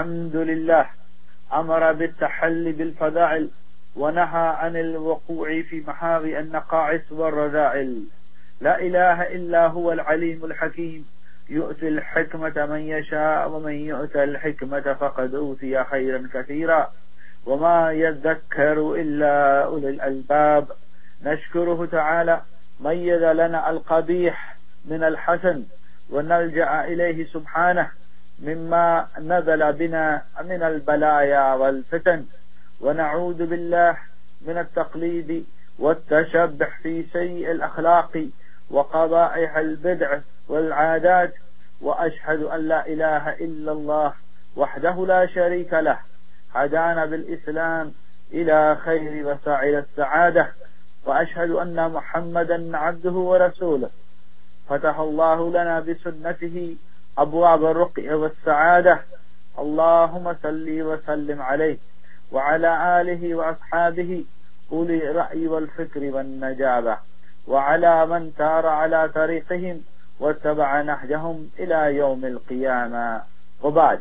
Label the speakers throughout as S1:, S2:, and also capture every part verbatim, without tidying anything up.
S1: الحمد لله أمر بالتحلي بالفضائل ونهى عن الوقوع في محاضر النقائص والرذائل. لا إله إلا هو العليم الحكيم يؤتي الحكمة من يشاء ومن يؤتى الحكمة فقد أوتي خيرا كثيرا وما يذكر إلا أولي الألباب. نشكره تعالى ميز لنا القبيح من الحسن ونلجأ إليه سبحانه مما نزل بنا من البلايا والفتن، ونعوذ بالله من التقليد والتشبح في سيء الأخلاق وقبائح البدع والعادات. وأشهد أن لا إله إلا الله وحده لا شريك له هدانا بالإسلام إلى خير وسائل السعادة. وأشهد أن محمدا عبده ورسوله فتح الله لنا بسنته أبواب الرقي والسعادة. اللهم صل وسلم عليه وعلى آله وأصحابه أولي الرأي والفكر والنجابة، وعلى من سار على طريقهم واتبع نهجهم إلى يوم القيامة. وبعد،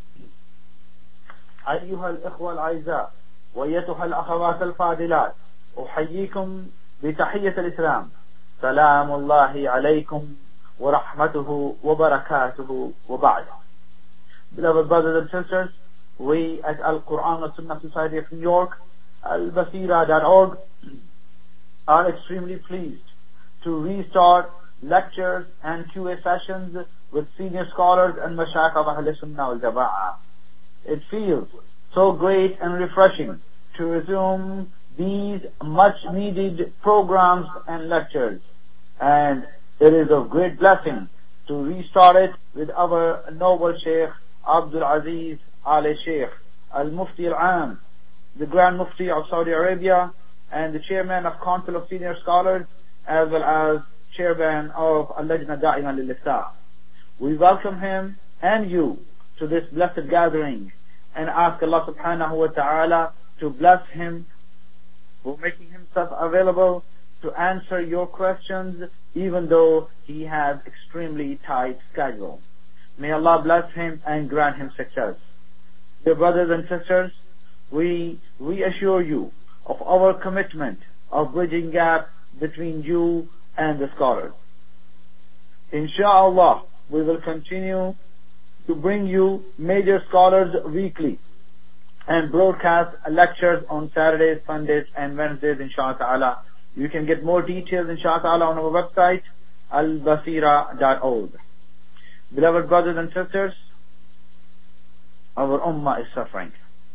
S1: أيها الإخوة الأعزاء وأيتها الأخوات الفاضلات، أحييكم بتحية الإسلام. سلام الله عليكم ورحمته وبركاته. وبعد. Beloved brothers and sisters, we at Al-Quran and Sunnah Society of New York, al basira dot org, are extremely pleased to restart lectures and Q A sessions with senior scholars and mashayikh of Ahl Sunnah wal Jama'ah. It feels so great and refreshing to resume these much needed programs and lectures, and it is of great blessing to restart it with our noble Sheikh Abdul Aziz Ali Sheikh Al-Mufti Al-Am, the Grand Mufti of Saudi Arabia and the Chairman of Council of Senior Scholars, as well as Chairman of Al-Lajna Da'ima Lil-Iftah. We welcome him and you to this blessed gathering and ask Allah subhanahu wa ta'ala to bless him for making himself available to answer your questions, even though he has extremely tight schedule. May Allah bless him and grant him success. Dear brothers and sisters, we reassure you of our commitment of bridging gap between you and the scholars. Insha'Allah, we will continue to bring you major scholars weekly and broadcast lectures on Saturdays, Sundays and Wednesdays, inshaAllah ta'ala. You can get more details, inshaAllah ta'ala, on our website, al basira dot org. Beloved brothers and sisters, our ummah is suffering.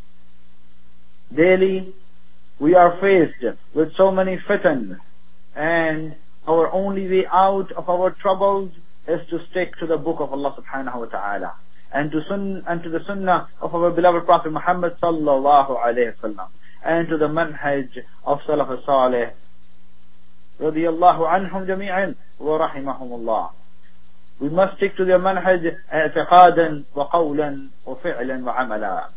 S1: Daily, we are faced with so many fitan, and our only way out of our troubles is to stick to the book of Allah subhanahu wa ta'ala and to sun and to the sunnah of our beloved Prophet Muhammad sallallahu alayhi wasallam, and to the manhaj of Salaf as-Salih radiyallahu anhum jami'an wa rahimahumullah. We must stick to their manhaj i'tiqadan wa qawlan wa fi'lan wa amala.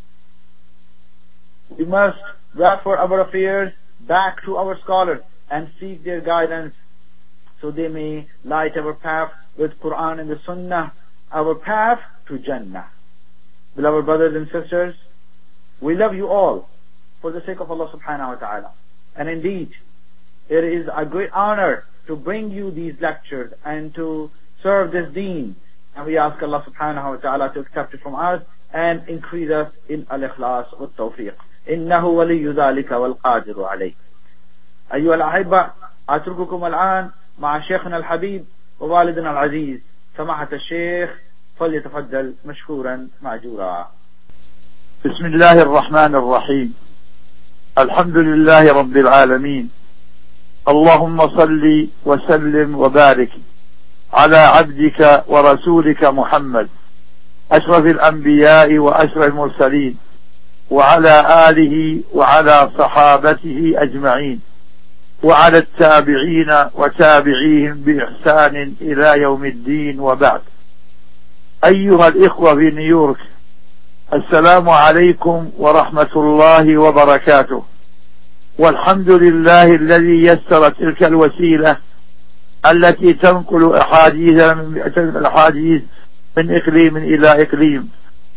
S1: We must refer our affairs back to our scholars and seek their guidance so they may light our path with Quran and the Sunnah, our path to Jannah. Beloved brothers and sisters, we love you all for the sake of Allah subhanahu wa ta'ala. And indeed, it is a great honor to bring you these lectures and to serve this deen. And we ask Allah subhanahu wa ta'ala to accept it from us and increase us in al-ikhlas wa tawfiq. إنه ولي ذلك والقادر عليه. أيها الأحبة، أترككم الآن مع شيخنا الحبيب ووالدنا العزيز سماحة الشيخ، فليتفضل مشكورا مأجورا.
S2: بسم الله الرحمن الرحيم. الحمد لله رب العالمين. اللهم صل وسلم وبارك على عبدك ورسولك محمد أشرف الأنبياء وأشرف المرسلين، وعلى آله وعلى صحابته أجمعين، وعلى التابعين وتابعيهم بإحسان إلى يوم الدين. وبعد. أيها الإخوة في نيويورك، السلام عليكم ورحمة الله وبركاته. والحمد لله الذي يسر تلك الوسيلة التي تنقل أحاديث من أحاديث من إقليم إلى إقليم،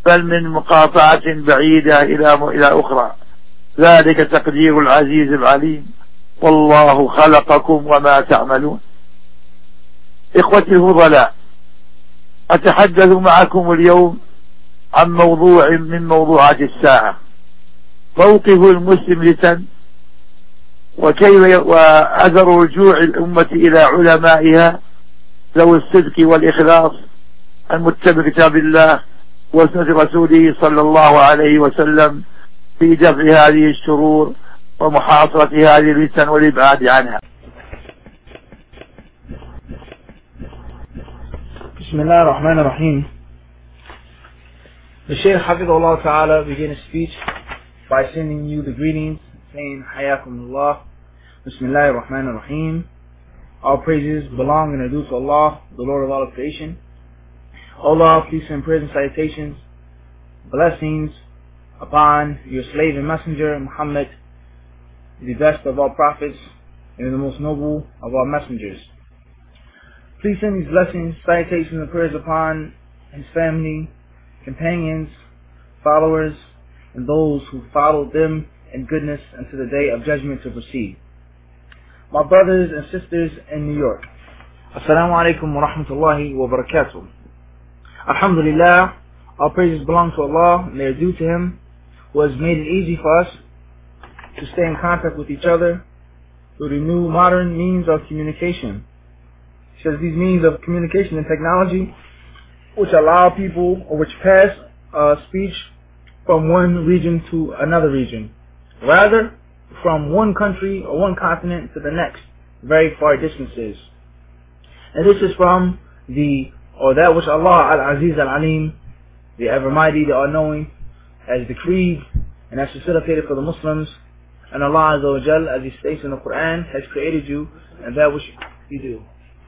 S2: بل من مقاطعة بعيدة إلى إلى أخرى. ذلك تقدير العزيز العليم، والله خلقكم وما تعملون. إخوتي الفضلاء، أتحدث معكم اليوم عن موضوع من موضوعات الساعة، موقف المسلم لسن، وكيف وأثر رجوع الأمة إلى علمائها ذوي الصدق والإخلاص المتبع كتاب الله وسنة رسوله صلى الله عليه وسلم في دفع هذه الشرور ومحاصرة هذه الفتن والإبعاد عنها.
S3: بسم الله الرحمن الرحيم. The Shaykh Hafidhullah Ta'ala began his speech by sending you the greetings, saying, Hayakumullah, Bismillahir Rahmanir Rahim. All praises belong and are due to Allah, the Lord of all creation. Allah, peace and praise and salutations, blessings upon your slave and messenger, Muhammad, the best of all prophets and the most noble of all messengers. Please send these blessings, salutations, and prayers upon his family, companions, followers, and those who followed them in goodness until the day of judgment to proceed. My brothers and sisters in New York, Assalamu alaikum wa rahmatullahi wa barakatuh. Alhamdulillah, all praises belong to Allah, and they are due to Him, who has made it easy for us to stay in contact with each other through the new modern means of communication. He says these means of communication and technology, which allow people, or which pass uh, speech from one region to another region, rather from one country or one continent to the next, very far distances. And this is from the, or that which Allah Al-Aziz Al-Alim, the Ever Mighty, the All-Knowing, has decreed and has facilitated for the Muslims. And Allah Azza wa Jal, as He states in the Quran, has created you and that which you do.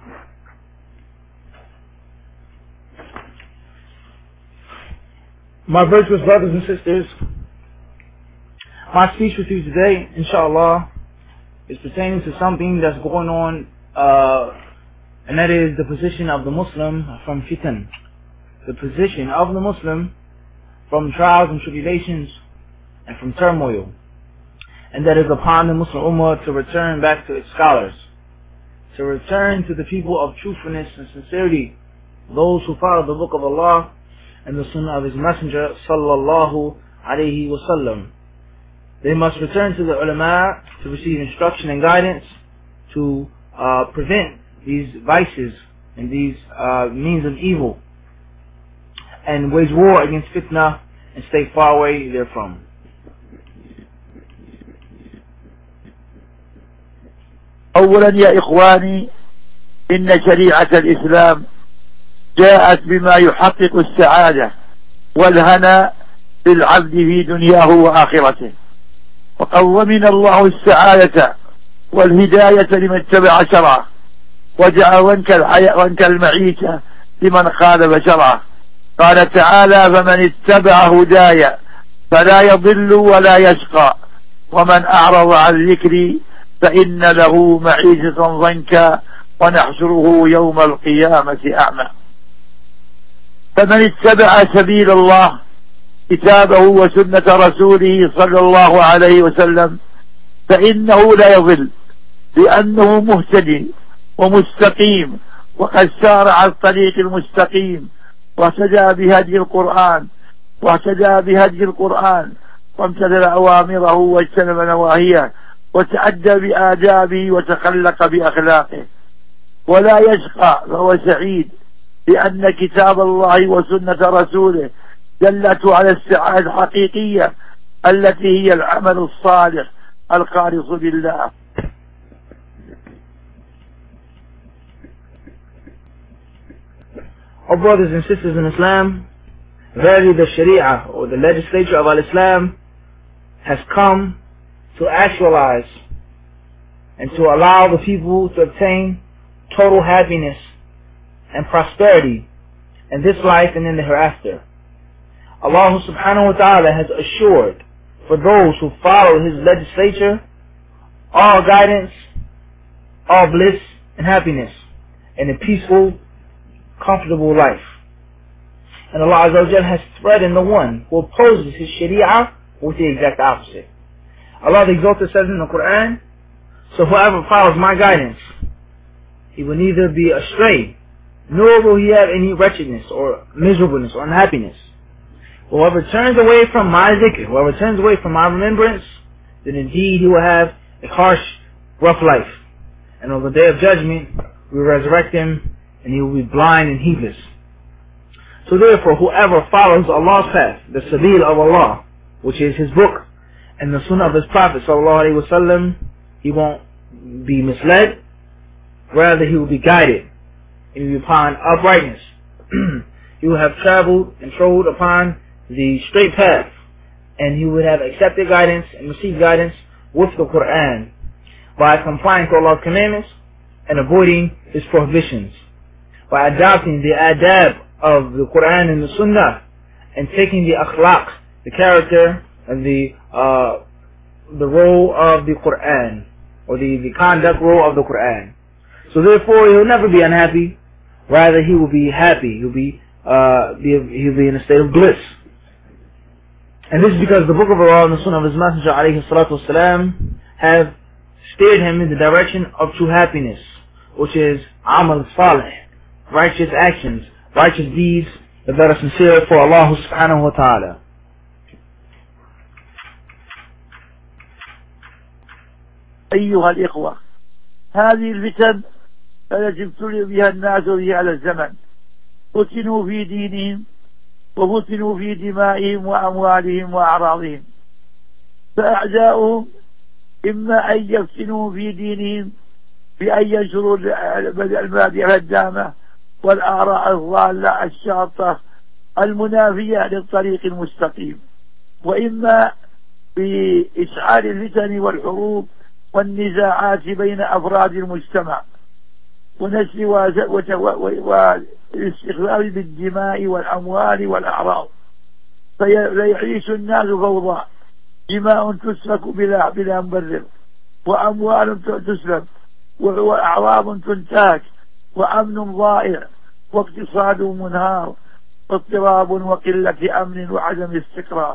S3: My virtuous brothers and sisters, my speech with you today, inshallah, is pertaining to something that's going on, uh, and that is the position of the Muslim from fitan. The position of the Muslim from trials and tribulations and from turmoil. And that is upon the Muslim Ummah to return back to its scholars, to return to the people of truthfulness and sincerity, those who follow the book of Allah and the sunnah of His Messenger sallallahu alayhi wa sallam. They must return to the ulama to receive instruction and guidance to uh, prevent these vices and these uh, means of evil, and wage war against fitna and stay far away therefrom.
S2: أولا يا إخواني، إن شريعة الإسلام جاءت بما يحقق السعادة والهنا للعبد في دنياه وآخرته، وقد ضمن الله السعادة والهداية لمن اتبع شرعه، وجعل وانك الحياة وانك المعيشة لمن خالف شرعه. قال تعالى: فمن اتبع هدايا فلا يضل ولا يشقى، ومن أعرض عن ذكري فإن له معيشة ضنكا ونحشره يوم القيامة أعمى. فمن اتبع سبيل الله كتابه وسنة رسوله صلى الله عليه وسلم فإنه لا يضل، لأنه مهتدي ومستقيم، وقد سار على الطريق المستقيم، واهتدى بهدي القرآن واهتدى بهدي القرآن وامتثل أوامره واجتنب نواهيه، وتأدى بآدابه وتخلق بأخلاقه. ولا يشقى، فهو سعيد، لأن كتاب الله وسنة رسوله دلت على السعادة الحقيقية التي هي العمل الصالح الخالص بالله.
S3: Our brothers and sisters in Islam, verily the Sharia, or the legislature of Al-Islam, has come to actualize and to allow the people to obtain total happiness and prosperity in this life and in the hereafter. Allah subhanahu wa ta'ala has assured for those who follow His legislature all guidance, all bliss and happiness, and a peaceful, comfortable life. And Allah Azza wa Jal has threatened the one who opposes His Sharia with the exact opposite. Allah the Exalted says in the Quran, so whoever follows my guidance, he will neither be astray, nor will he have any wretchedness or miserableness or unhappiness. Whoever turns away from my zikr, whoever turns away from my remembrance, then indeed he will have a harsh, rough life. And on the day of judgment, we will resurrect him, and he will be blind and heedless. So therefore, whoever follows Allah's path, the sabil of Allah, which is His book, and the sunnah of His Prophet sallallahu alaihi wasallam, he won't be misled, rather he will be guided, and he will be upon uprightness. He will have traveled and trod upon the straight path, and he would have accepted guidance and received guidance with the Quran by complying to Allah's commandments and avoiding His prohibitions, by adopting the adab of the Quran and the Sunnah, and taking the akhlaq, the character and the uh, the role of the Quran, or the, the conduct role of the Quran. So therefore, he will never be unhappy. Rather, he will be happy. He'll be uh, be he'll be in a state of bliss. And this is because the Book of Allah and the Sunnah of His Messenger alayhi salatu wasalam have steered him in the direction of true happiness, which is amal salih, righteous actions, righteous deeds that are sincere for Allah subhanahu wa ta'ala.
S2: أيها الإخوة، هذه الفتن التي ابتلي بها الناس في هذا الزمن فتنوا في دينهم وفتنوا في دمائهم وأموالهم وأعراضهم، فأعداؤهم إما أن يفتنوا في دينهم بأن ينشروا المبادئ الهدامة والآراء الضالة الشاطة المنافية للطريق المستقيم، وإما بإشعال الفتن والحروب والنزاعات بين أفراد المجتمع ونشر والاستخفاف بالدماء والأموال والأعراض، فيعيش الناس فوضى، دماء تسفك بلا بلا مبرر، وأموال تسلب، وأعراض تنتهك، وأمن ضائع، واقتصاد منهار، واضطراب وقلة أمن وعدم استقرار.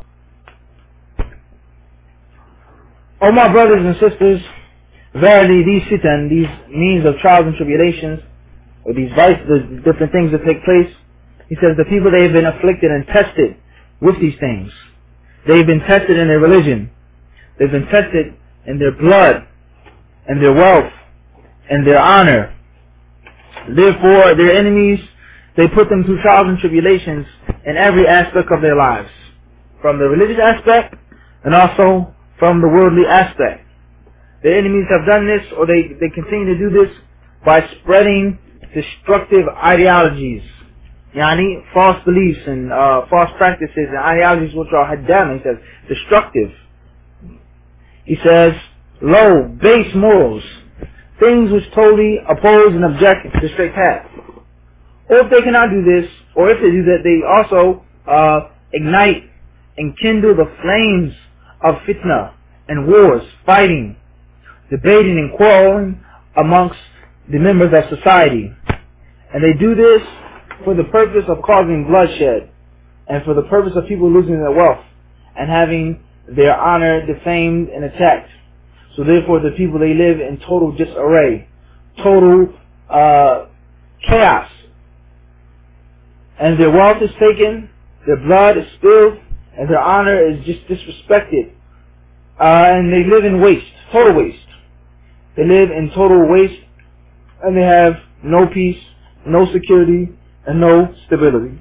S3: Oh my brothers and sisters, verily these fitan, these means of trials and tribulations, or these vices, the different things that take place, he says the people, they have been afflicted and tested with these things. They've been tested in their religion. They've been tested in their blood, and their wealth, and their honor. Therefore, their enemies, they put them through trials and tribulations in every aspect of their lives, from the religious aspect and also from the worldly aspect. Their enemies have done this, or they, they continue to do this, by spreading destructive ideologies, yani false beliefs and uh, false practices and ideologies which are haddam, he says, destructive. He says, low, base morals, things which totally oppose and object to the straight path. Or if they cannot do this, or if they do that, they also uh, ignite and kindle the flames of fitna and wars, fighting, debating and quarreling amongst the members of society. And they do this for the purpose of causing bloodshed, and for the purpose of people losing their wealth and having their honor defamed and attacked. So therefore the people, they live in total disarray, total uh, chaos. And their wealth is taken, their blood is spilled, and their honor is just disrespected. Uh, and they live in waste, total waste. They live in total waste, and they have no peace, no security, and no stability.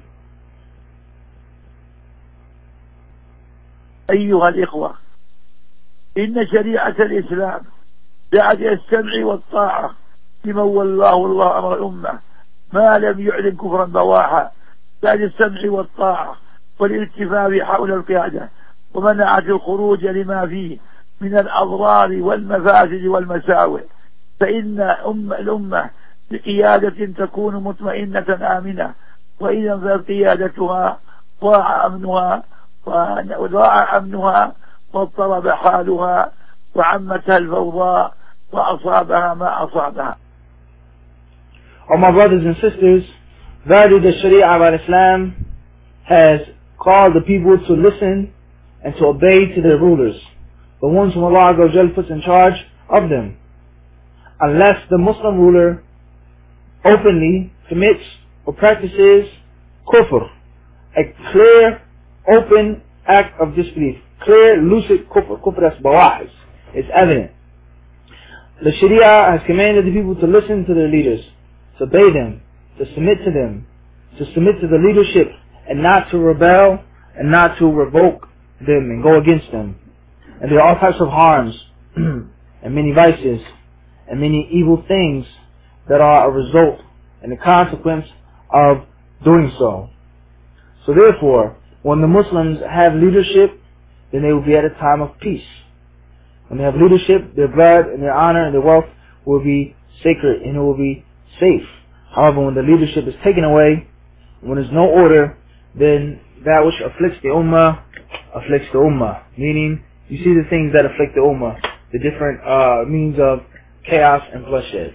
S2: أيها الإخوة، إن شريعة الإسلام جاءت السمع والطاعة لمن والله الله أمر الأمة ما لم يعلن كفرا بواحا، بعد السمع والطاعة والالتفاف حول القيادة، ومنعت الخروج لما فيه من الأضرار والمفاسد والمساوئ، فإن أم الأمة بقيادة تكون مطمئنة آمنة، وإذا فقيادتها ضاع أمنها وضاع أمنها واضطرب حالها وعمتها الفوضى وأصابها ما أصابها.
S3: Oh my brothers and sisters, verily the Sharia of Islam has called the people to listen and to obey to their rulers, the ones whom Allah Azza wa Jal puts in charge of them, unless the Muslim ruler openly commits or practices kufr, a clear, open act of disbelief, clear, lucid kufr. Kufr, that's bawahis, it's evident. The Sharia has commanded the people to listen to their leaders, to obey them, to submit to them, to submit to the leadership, and not to rebel, and not to revoke them and go against them. And there are all types of harms, and many vices, and many evil things that are a result and a consequence of doing so. So therefore, when the Muslims have leadership, then they will be at a time of peace. When they have leadership, their blood and their honor and their wealth will be sacred and it will be safe. However, when the leadership is taken away, when there's no order, then that which afflicts the ummah, afflicts the ummah. Meaning, you see the things that afflict the ummah, the different uh, means of chaos and bloodshed.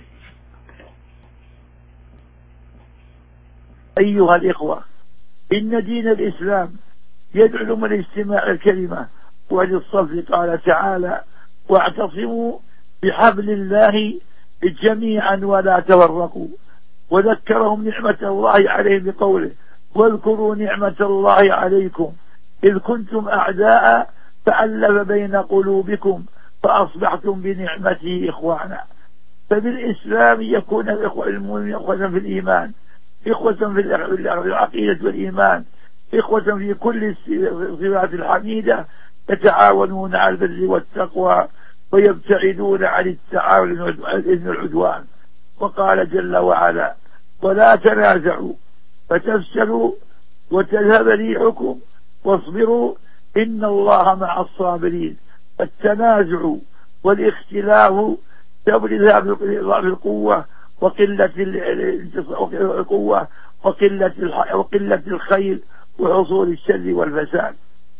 S2: أيها الإخوة، إن دين الإسلام يدعو من اجتماع الكلمة وللصف. قال تعالى: واعتصموا بحبل الله جميعا ولا تفرقوا. وذكرهم نعمة الله عليهم بقوله: واذكروا نعمة الله عليكم إذ كنتم أعداء فألف بين قلوبكم فأصبحتم بنعمته إخوانا. فبالإسلام يكون الإخوة المؤمنين إخوة في الإيمان، إخوة في العقيدة والإيمان، إخوة في كل الصفات الحميدة، يتعاونون على البر والتقوى ويبتعدون عن التعاون والإثم والعدوان. وقال جل وعلا: ولا تنازعوا فتفشلوا وتذهب ريحكم واصبروا إن الله مع الصابرين. التنازع والاختلاف سبب ذهاب القوة وقلة القوة وقلة وقلة الخير وحصول الشر والفساد.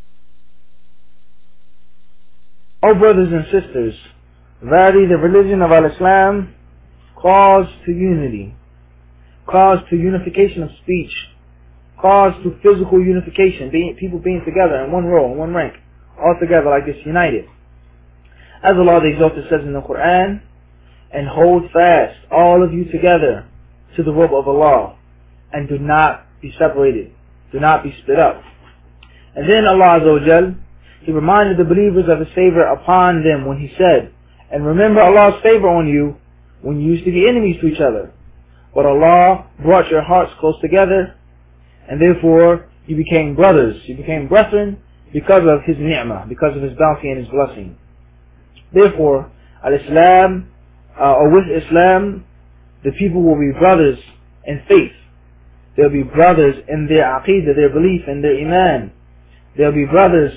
S3: O brothers and sisters, verily the religion of Al-Islam calls to unity, calls to unification of speech, calls to physical unification, being, people being together in one row, in one rank, all together like this, united. As Allah the Exalted says in the Quran, and hold fast, all of you together, to the rope of Allah, and do not be separated, do not be split up. And then Allah Azza wa Jal, He reminded the believers of His favor upon them when He said, and remember Allah's favor on you when you used to be enemies to each other. But Allah brought your hearts close together, and therefore you became brothers, you became brethren because of His ni'mah, because of His bounty and His blessing. Therefore, Al-Islam, uh, or with Islam, the people will be brothers in faith. They'll be brothers in their aqidah, their belief, and their iman. They'll be brothers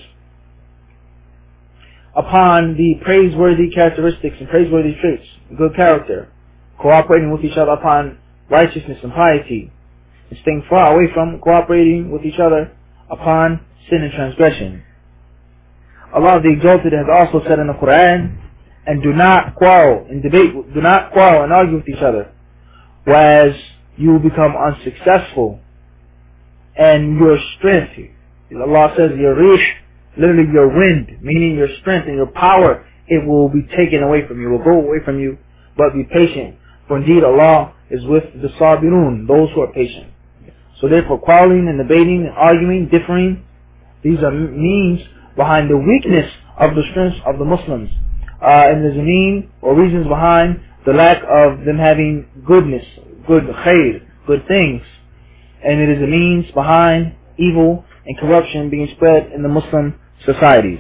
S3: upon the praiseworthy characteristics and praiseworthy traits, good character, cooperating with each other upon righteousness and piety, and staying far away from cooperating with each other upon sin and transgression. Allah the Exalted has also said in the Quran, and do not quarrel and debate, do not quarrel and argue with each other, whereas you will become unsuccessful, and your strength, Allah says, your rish, literally your wind, meaning your strength and your power, it will be taken away from you, will go away from you, but be patient. For indeed Allah is with the sabirun, those who are patient. So therefore quarreling and debating and arguing, differing, these are means behind the weakness of the strength of the Muslims. Uh, and there's a mean or reasons behind the lack of them having goodness, good khair, good things. And it is a means behind evil and corruption being spread in the Muslim societies.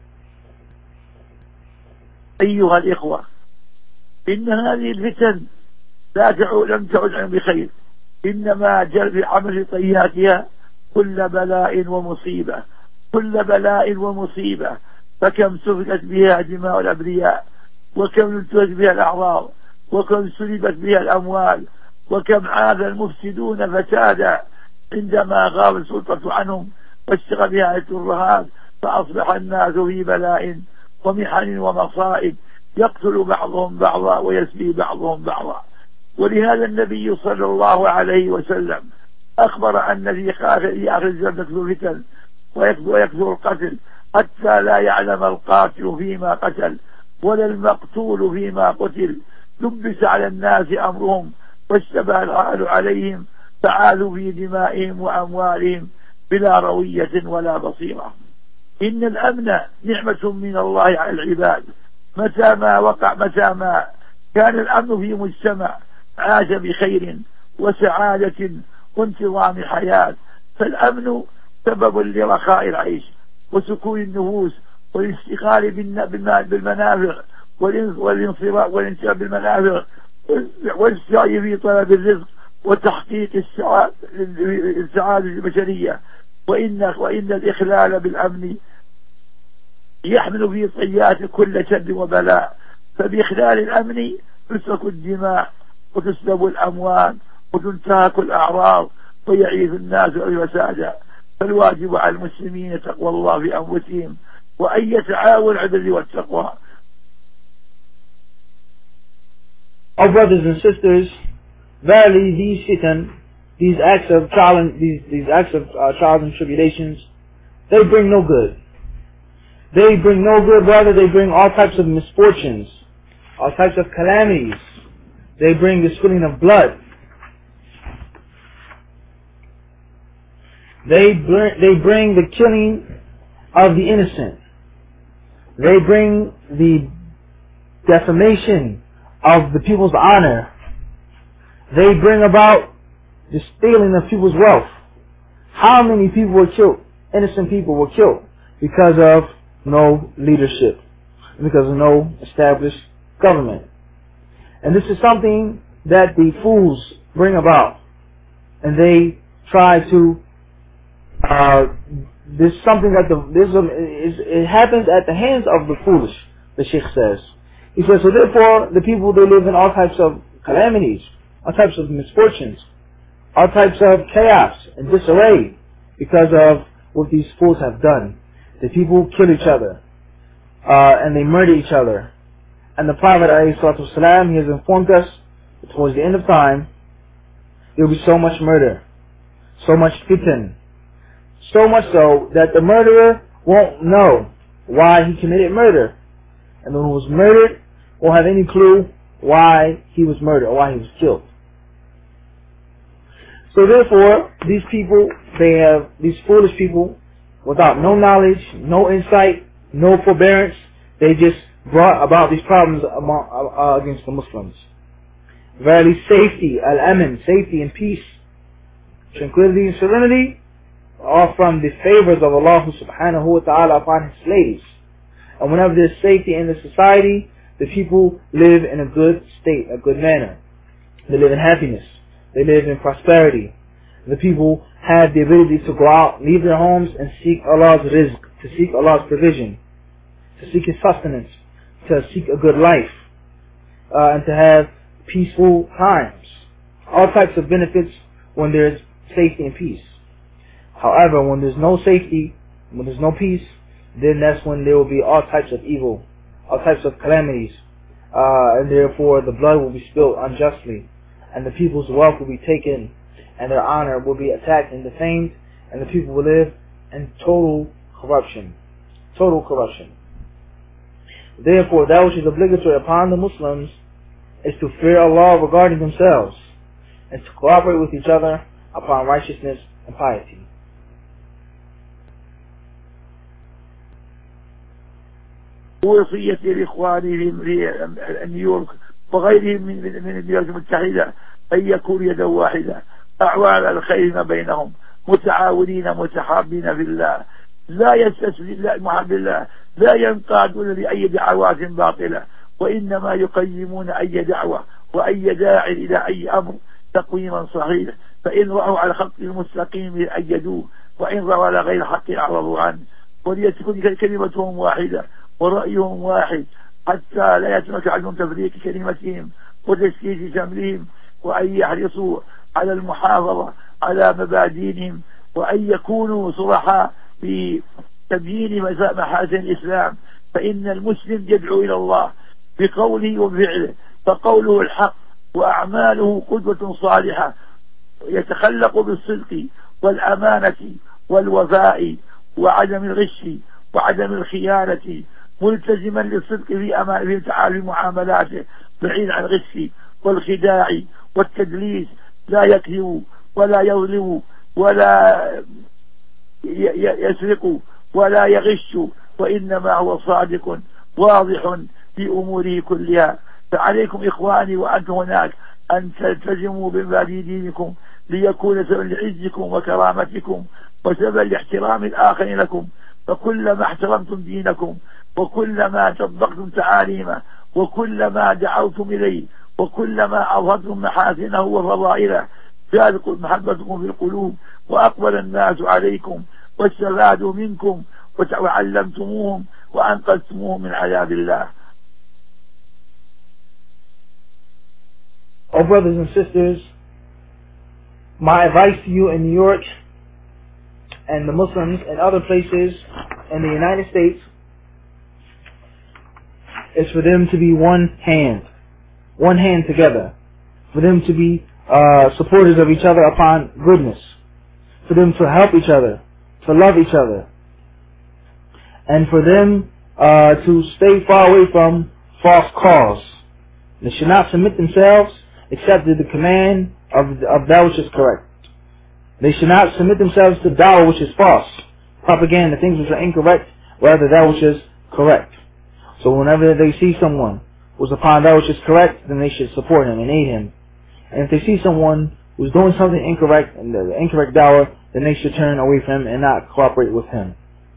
S2: أيها الإخوة، إن هذه الفتن لا تعود لم تعد عن بخير، إنما جل في عمل طياتها كل بلاء ومصيبة، كل بلاء ومصيبة. فكم سفكت بها دماء الأبرياء، وكم انتهت بها الأعراض، وكم سلبت بها الأموال، وكم عاد المفسدون فسادا عندما غاب السلطة عنهم واشتغل بها الرهاب، فأصبح الناس في بلاء ومحن ومصائب، يقتل بعضهم بعضا ويسبي بعضهم بعضا. ولهذا النبي صلى الله عليه وسلم أخبر أن في آخر الزمن تكثر الفتن ويكثر القتل حتى لا يعلم القاتل فيما قتل ولا المقتول فيما قتل. لبس على الناس أمرهم واشتبه الحال عليهم، فعاذوا في دمائهم وأموالهم بلا روية ولا بصيرة. إن الأمن نعمة من الله على العباد. متى ما وقع متى ما كان الأمن في مجتمع عاش بخير وسعادة وانتظام حياة، فالأمن سبب لرخاء العيش وسكون النفوس والاستقال بالمنافع والانصراف بالمنافع والسعي في طلب الرزق وتحقيق السعادة البشرية. وإن, وإن الإخلال بالأمن يحمل في طيات كل شد وبلاء، فبإخلال الأمن تسفك الدماء وتسلب الأموال وتنتهك الأعراض ويعيث الناس الفساد. فالواجب على المسلمين تقوى الله في أنفسهم وأن يتعاونوا على البر والتقوى.
S3: Our brothers and sisters, verily these fitan, these acts of trial and these, these acts of uh, trials and tribulations, they bring no good. They bring no good, rather they bring all types of misfortunes, all types of calamities. They bring the spilling of blood. They bring, they bring the killing of the innocent. They bring the defamation of the people's honor. They bring about the stealing of people's wealth. How many people were killed? Innocent people were killed because of no leadership, because of no established government. And this is something that the fools bring about, and they try to uh, this is something that the this is, it happens at the hands of the foolish, the Sheikh says. He says, so therefore the people, they live in all types of calamities, all types of misfortunes, all types of chaos and disarray because of what these fools have done. The people kill each other uh, and they murder each other. And the Prophet ﷺ, he has informed us that towards the end of time there will be so much murder, so much fitan, so much so that the murderer won't know why he committed murder, and the one who was murdered won't have any clue why he was murdered or why he was killed. So therefore, these people, they have, these foolish people, without no knowledge, no insight, no forbearance, they just brought about these problems among, uh, against the Muslims. Verily safety, al-aman, safety and peace, tranquility and serenity, are from the favors of Allah subhanahu wa ta'ala upon His slaves. And whenever there's safety in the society, the people live in a good state, a good manner. They live in happiness. They live in prosperity. The people have the ability to go out, leave their homes, and seek Allah's rizq, to seek Allah's provision, to seek His sustenance, to seek a good life, uh, and to have peaceful times. All types of benefits when there's safety and peace. However, when there's no safety, when there's no peace, then that's when there will be all types of evil, all types of calamities, uh, and therefore the blood will be spilled unjustly, and the people's wealth will be taken, and their honor will be attacked and defamed, and the people will live in total corruption. Total corruption. Therefore, that which is obligatory upon the Muslims is to fear Allah regarding themselves, and to cooperate with each other upon righteousness and piety.
S2: وصية لإخواني في نيويورك وغيرهم من من الولايات المتحدة أن يكون يدا واحدة أعوان الخير ما بينهم متعاونين متحابين في الله لا يستسلمون محب الله لا ينقادون لأي دعوات باطلة وإنما يقيمون أي دعوة وأي داع إلى أي أمر تقويما صحيح فإن رأوا على الخط المستقيم أيدوه وإن رأوا على غير حق أعرضوا عنه وليتكن كلمتهم واحدة ورأيهم واحد حتى لا يتمك عنهم تفريق كلمتهم وتشتيت شملهم وأن يحرصوا على المحافظة على مبادئهم وأن يكونوا صرحاء في تبيين محاسن الإسلام فإن المسلم يدعو إلى الله بقوله وبفعله فقوله الحق وأعماله قدوة صالحة يتخلق بالصدق والأمانة والوفاء وعدم الغش وعدم الخيانة، ملتزما للصدق في أمان في تعامل معاملاته، بعيد عن الغش والخداع والتدليس، لا يكذب ولا يظلم ولا يسرق ولا يغش، وإنما هو صادق واضح في أموره كلها. فعليكم إخواني وأنتم هناك أن تلتزموا بمبادئ دينكم ليكون سببا لعزكم وكرامتكم وسببا لاحترام الآخرين لكم. فكلما احترمتم دينكم وكلما طبقتم تعاليمه وكلما دعوتم إليه وكلما أظهرتم محاسنه وفضائله زادت محبتكم في القلوب وأقبل الناس عليكم واستفادوا منكم وعلمتموهم وأنقذتموهم من عذاب الله.
S3: Oh, brothers and sisters, my advice to you in New York and the Muslims in other places in the United States is for them to be one hand, one hand together, for them to be uh, supporters of each other upon goodness, for them to help each other, to love each other, and for them uh, to stay far away from false cause. They should not submit themselves except to the command of, of that which is correct. They should not submit themselves to dawah which is false, propaganda, things which are incorrect, rather that which is correct. So whenever they see someone who's upon that which is correct, then they should support him and aid him. And if they see someone who's doing something incorrect, and the incorrect dawah, then they should turn away from him and not cooperate with him.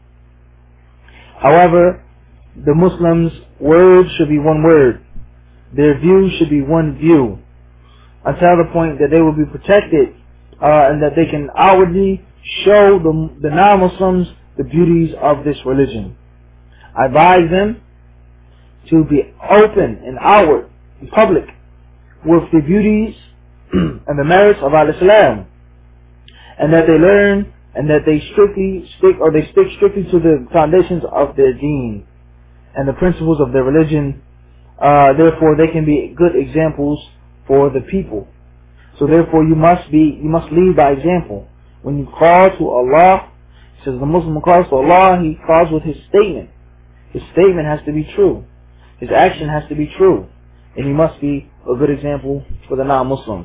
S3: However, the Muslims' words should be one word. Their view should be one view, until the point that they will be protected uh, and that they can outwardly show the, the non-Muslims the beauties of this religion. I advise them to be open and outward and public with the beauties and the merits of Al-Islam, and that they learn and that they strictly stick or they stick strictly to the foundations of their deen and the principles of their religion. Uh, therefore, they can be good examples for the people. So therefore you must be, you must lead by example. When you call to Allah, it says the Muslim calls to Allah, he calls with his statement. His statement has to be true. His action has to be true. And he must be a good example for the non-Muslims.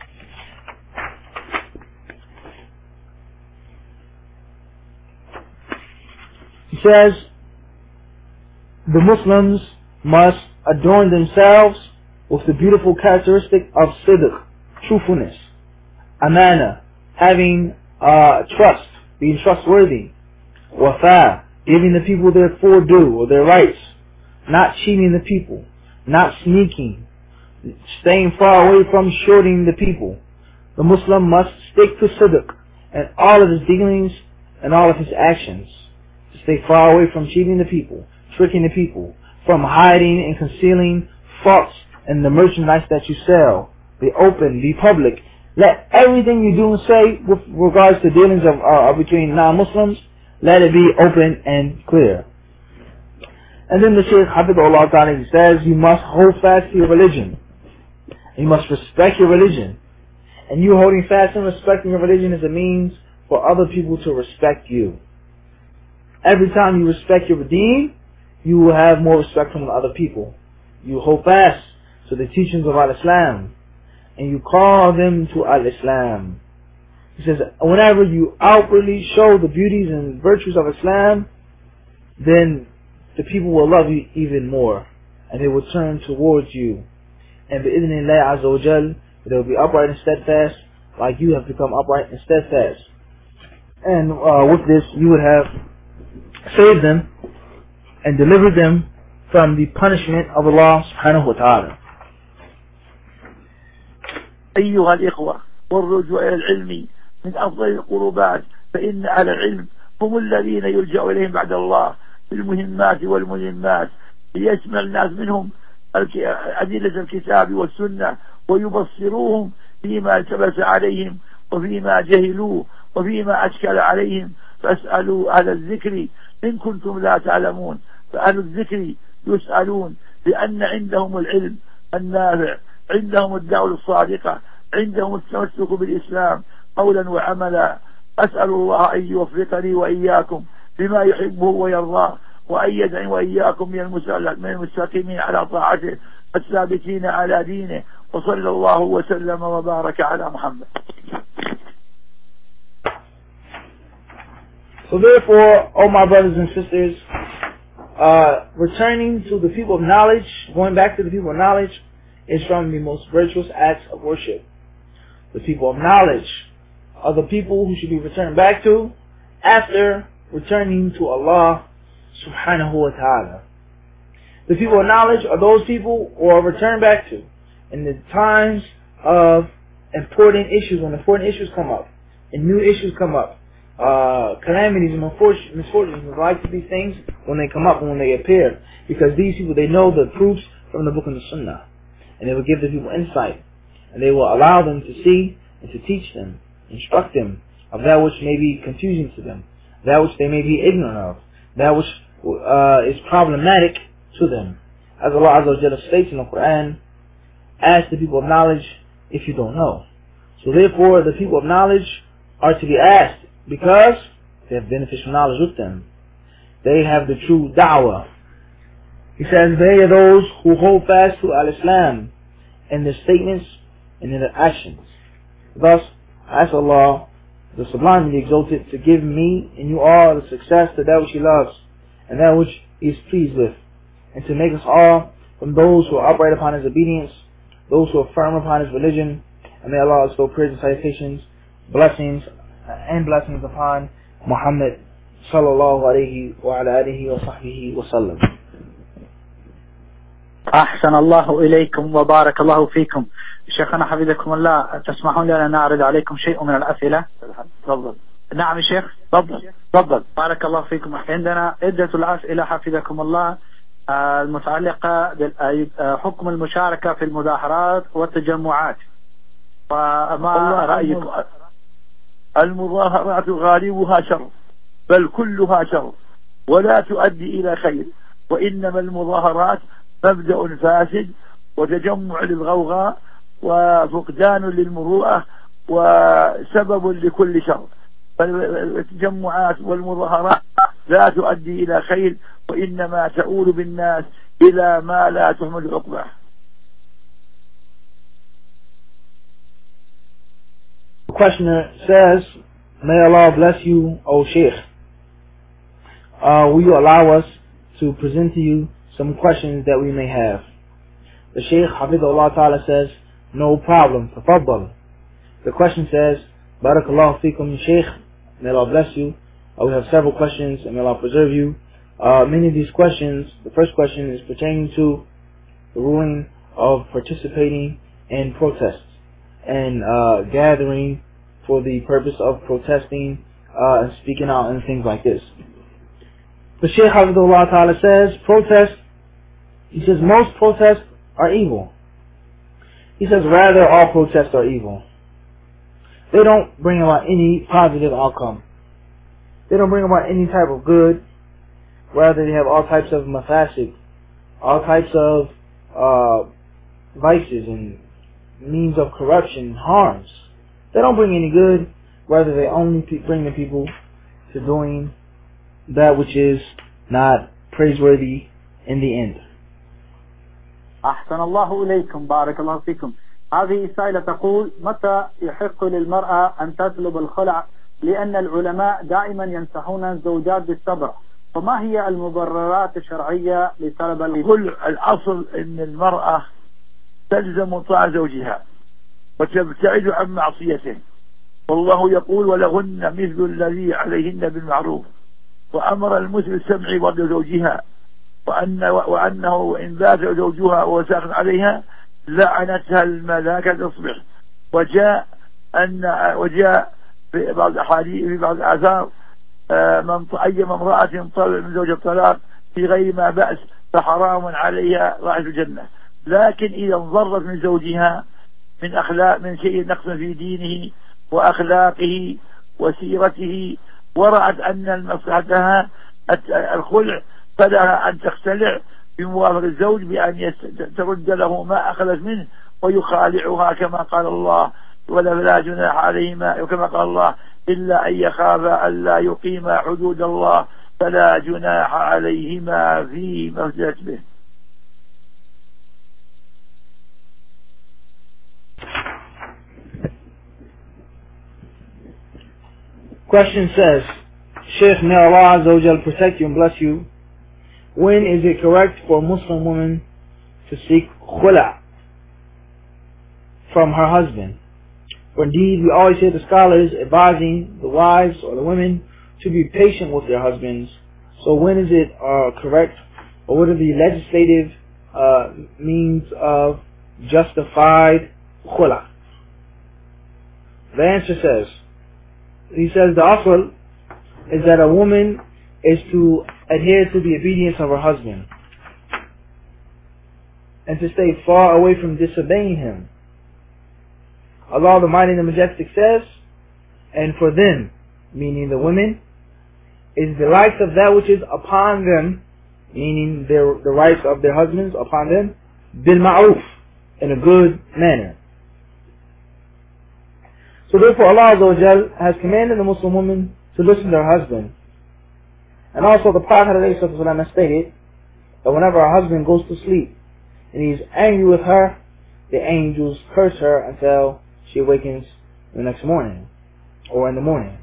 S3: He says, the Muslims must adorn themselves with the beautiful characteristic of sidq, truthfulness, amana, having uh, trust, being trustworthy, wafa, giving the people their full due or their rights, not cheating the people, not sneaking, staying far away from shorting the people. The Muslim must stick to sidq and all of his dealings and all of his actions. To stay far away from cheating the people, tricking the people, from hiding and concealing faults in the merchandise that you sell. Be open, be public. Let everything you do and say with regards to dealings of uh, between non-Muslims, let it be open and clear. And then the Shaykh Hafidhullah Ta'ala says, you must hold fast to your religion. You must respect your religion. And you holding fast and respecting your religion is a means for other people to respect you. Every time you respect your deen, you will have more respect from the other people. You hold fast to the teachings of Al-Islam, and you call them to Al-Islam. He says, whenever you outwardly show the beauties and virtues of Islam, then the people will love you even more, and they will turn towards you. And bi-idhnillahi azza wa jal, they will be upright and steadfast, like you have become upright and steadfast. And uh, with this, you would have saved them and delivered them from the punishment of Allah subhanahu wa ta'ala.
S2: أيها الإخوة، والرجوع إلى العلم من أفضل القربات، فإن أهل العلم هم الذين يلجأ إليهم بعد الله في المهمات والملمات، ليسمع الناس منهم أدلة الكتاب والسنة ويبصروهم فيما التبس عليهم وفيما جهلوه وفيما أشكل عليهم. فاسألوا أهل الذكر إن كنتم لا تعلمون. فأهل الذكر يسألون لأن عندهم العلم النافع، عندهم الدعوة الصادقة، عندهم التمسك بالإسلام قولا وعملا. أسأل الله أن يوفقني وإياكم بما يحبه ويرضاه، وأن يدعي وإياكم من المستقيمين على طاعته الثابتين على دينه، وصلى الله وسلم وبارك على محمد.
S3: So therefore, oh my brothers and sisters, uh, returning to the people of knowledge, going back to the people of knowledge, is from the most virtuous acts of worship. The people of knowledge are the people who should be returned back to after returning to Allah subhanahu wa ta'ala. The people of knowledge are those people who are returned back to in the times of important issues, when important issues come up and new issues come up. Uh, calamities and misfortunes, we like to these things when they come up and when they appear, because these people, they know the proofs from the book and the sunnah, and they will give the people insight, and they will allow them to see and to teach them, instruct them of that which may be confusing to them, that which they may be ignorant of, that which uh, is problematic to them. As Allah Azza wa Jalla states in the Quran, ask the people of knowledge if you don't know. So therefore, the people of knowledge are to be asked, because they have beneficial knowledge with them. They have the true da'wah. He says they are those who hold fast to al-Islam in their statements and in their actions. Thus, I ask Allah, the Sublime and the Exalted, to give me and you all the success to that which He loves and that which He is pleased with, and to make us all from those who are upright upon His obedience, those who are firm upon His religion, and may Allah bestow praise and salutations, blessings, and blessings upon Muhammad sallallahu alayhi wa ala alihi wa sahbihi wa sallam.
S1: أحسن الله إليكم وبارك الله فيكم. شيخنا حفظكم الله، تسمحون لي أن نعرض عليكم شيء من الأسئلة؟
S2: تفضل.
S1: نعم يا شيخ.
S2: تفضل تفضل.
S1: بارك الله فيكم. عندنا عدة الأسئلة حفظكم الله المتعلقة بحكم المشاركة في المظاهرات والتجمعات، وما رأيكم؟
S2: المظاهرات غالبها شر، بل كلها شر ولا تؤدي إلى خير، وإنما المظاهرات مبدأ فاسد وتجمع للغوغاء وفقدان للمروءة وسبب لكل شر. فالتجمعات والمظاهرات لا تؤدي إلى خير، وإنما تؤول بالناس إلى ما لا تحمل عقبه.
S3: The questioner says, may Allah bless you, O Sheikh. Uh, will you allow us to present to you some questions that we may have? The Sheikh, Hafidhullah Ta'ala, says, no problem, tafaddal. The question says, Barakallahu feekum, Sheikh, may Allah bless you. Uh, we have several questions, and may Allah preserve you. Uh, many of these questions, the first question is pertaining to the ruling of participating in protests and uh, gathering for the purpose of protesting uh, and speaking out and things like this. The Shaykh Hafidhullah Ta'ala says, protest, he says most protests are evil. He says rather all protests are evil. They don't bring about any positive outcome. They don't bring about any type of good. Rather they have all types of mafasid, all types of uh, vices and means of corruption, harms. They don't bring any good. Rather, they only bring the people to doing that which is not praiseworthy in the end.
S1: أحسن الله إليكم بارك الله فيكم. هذه سائلة تقول: متى يحق للمرأة أن تطلب الخلع؟ لأن العلماء دائما ينصحون الزوجات بالصبر، فما هي المبررات الشرعية لطلب الخلع؟
S2: كل الأصل أن المرأة تلزم طاعة زوجها وتبتعد عن معصيته، والله يقول: ولهن مثل الذي عليهن بالمعروف، وأمر المثل السمع برد زوجها، وأن وأنه إن بات زوجها وساخن عليها لعنتها الملائكة تصبح. وجاء أن وجاء في بعض الأحاديث في بعض الآثار من أيما امرأة طلب من زوج الطلاق في غير ما بأس فحرام عليها رائحة الجنة. لكن إذا انضرت من زوجها من أخلاق من شيء نقص في دينه وأخلاقه وسيرته، ورأت أن مصلحتها الخلع، فلها أن تختلع بموافقة الزوج بأن ترد له ما أخذت منه ويخالعها كما قال الله ولا جناح عليهما، وكما قال الله إلا أن يخافا ألا يقيما حدود الله فلا جناح عليهما فيما افتدت به.
S3: Question says, Sheikh, may Allah Azza wa Jal protect you and bless you. When is it correct for a Muslim woman to seek khula from her husband? For indeed, we always hear the scholars advising the wives or the women to be patient with their husbands. So when is it uh, correct, or what are the legislative uh, means of justified khula? The answer says, he says the asl is that a woman is to adhere to the obedience of her husband and to stay far away from disobeying him. Allah the Mighty and the Majestic says, and for them, meaning the women, is the rights of that which is upon them, meaning their, the rights of their husbands upon them, bil ma'ruf, in a good manner. So therefore Allah Azza wa Jal has commanded the Muslim woman to listen to her husband. And also the Prophet ﷺ has stated that whenever her husband goes to sleep and he's angry with her, the angels curse her until she awakens the next morning or in the morning.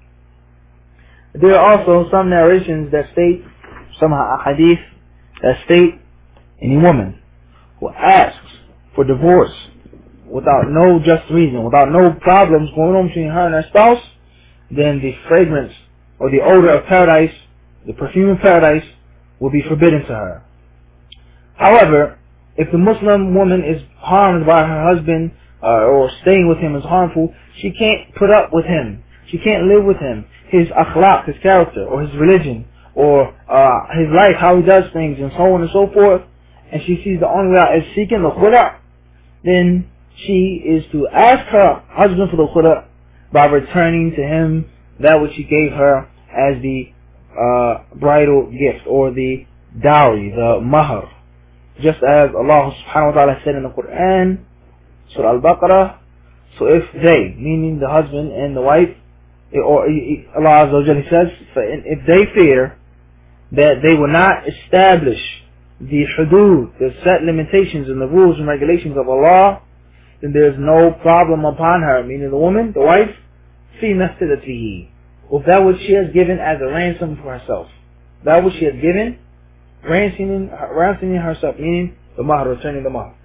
S3: There are also some narrations that state, some hadith that state, any woman who asks for divorce without no just reason, without no problems going on between her and her spouse, then the fragrance or the odor of paradise, the perfume of paradise, will be forbidden to her. However, if the Muslim woman is harmed by her husband uh, or staying with him is harmful, she can't put up with him. She can't live with him. His akhlaq, his character, or his religion, or uh, his life, how he does things, and so on and so forth, and she sees the only way is seeking the khula, then she is to ask her husband for the khula by returning to him that which he gave her as the uh, bridal gift, or the dowry, the mahar. Just as Allah subhanahu wa ta'ala said in the Quran, Surah Al-Baqarah, so if they, meaning the husband and the wife, or Allah Azza wa Jalla says, if they fear that they will not establish the hudud, the set limitations and the rules and regulations of Allah, then there is no problem upon her, meaning the woman, the wife, fi mastadatihi, with that which she has given as a ransom for herself. That which she has given, ransoming, ransoming herself, meaning the mahar, returning the mahar.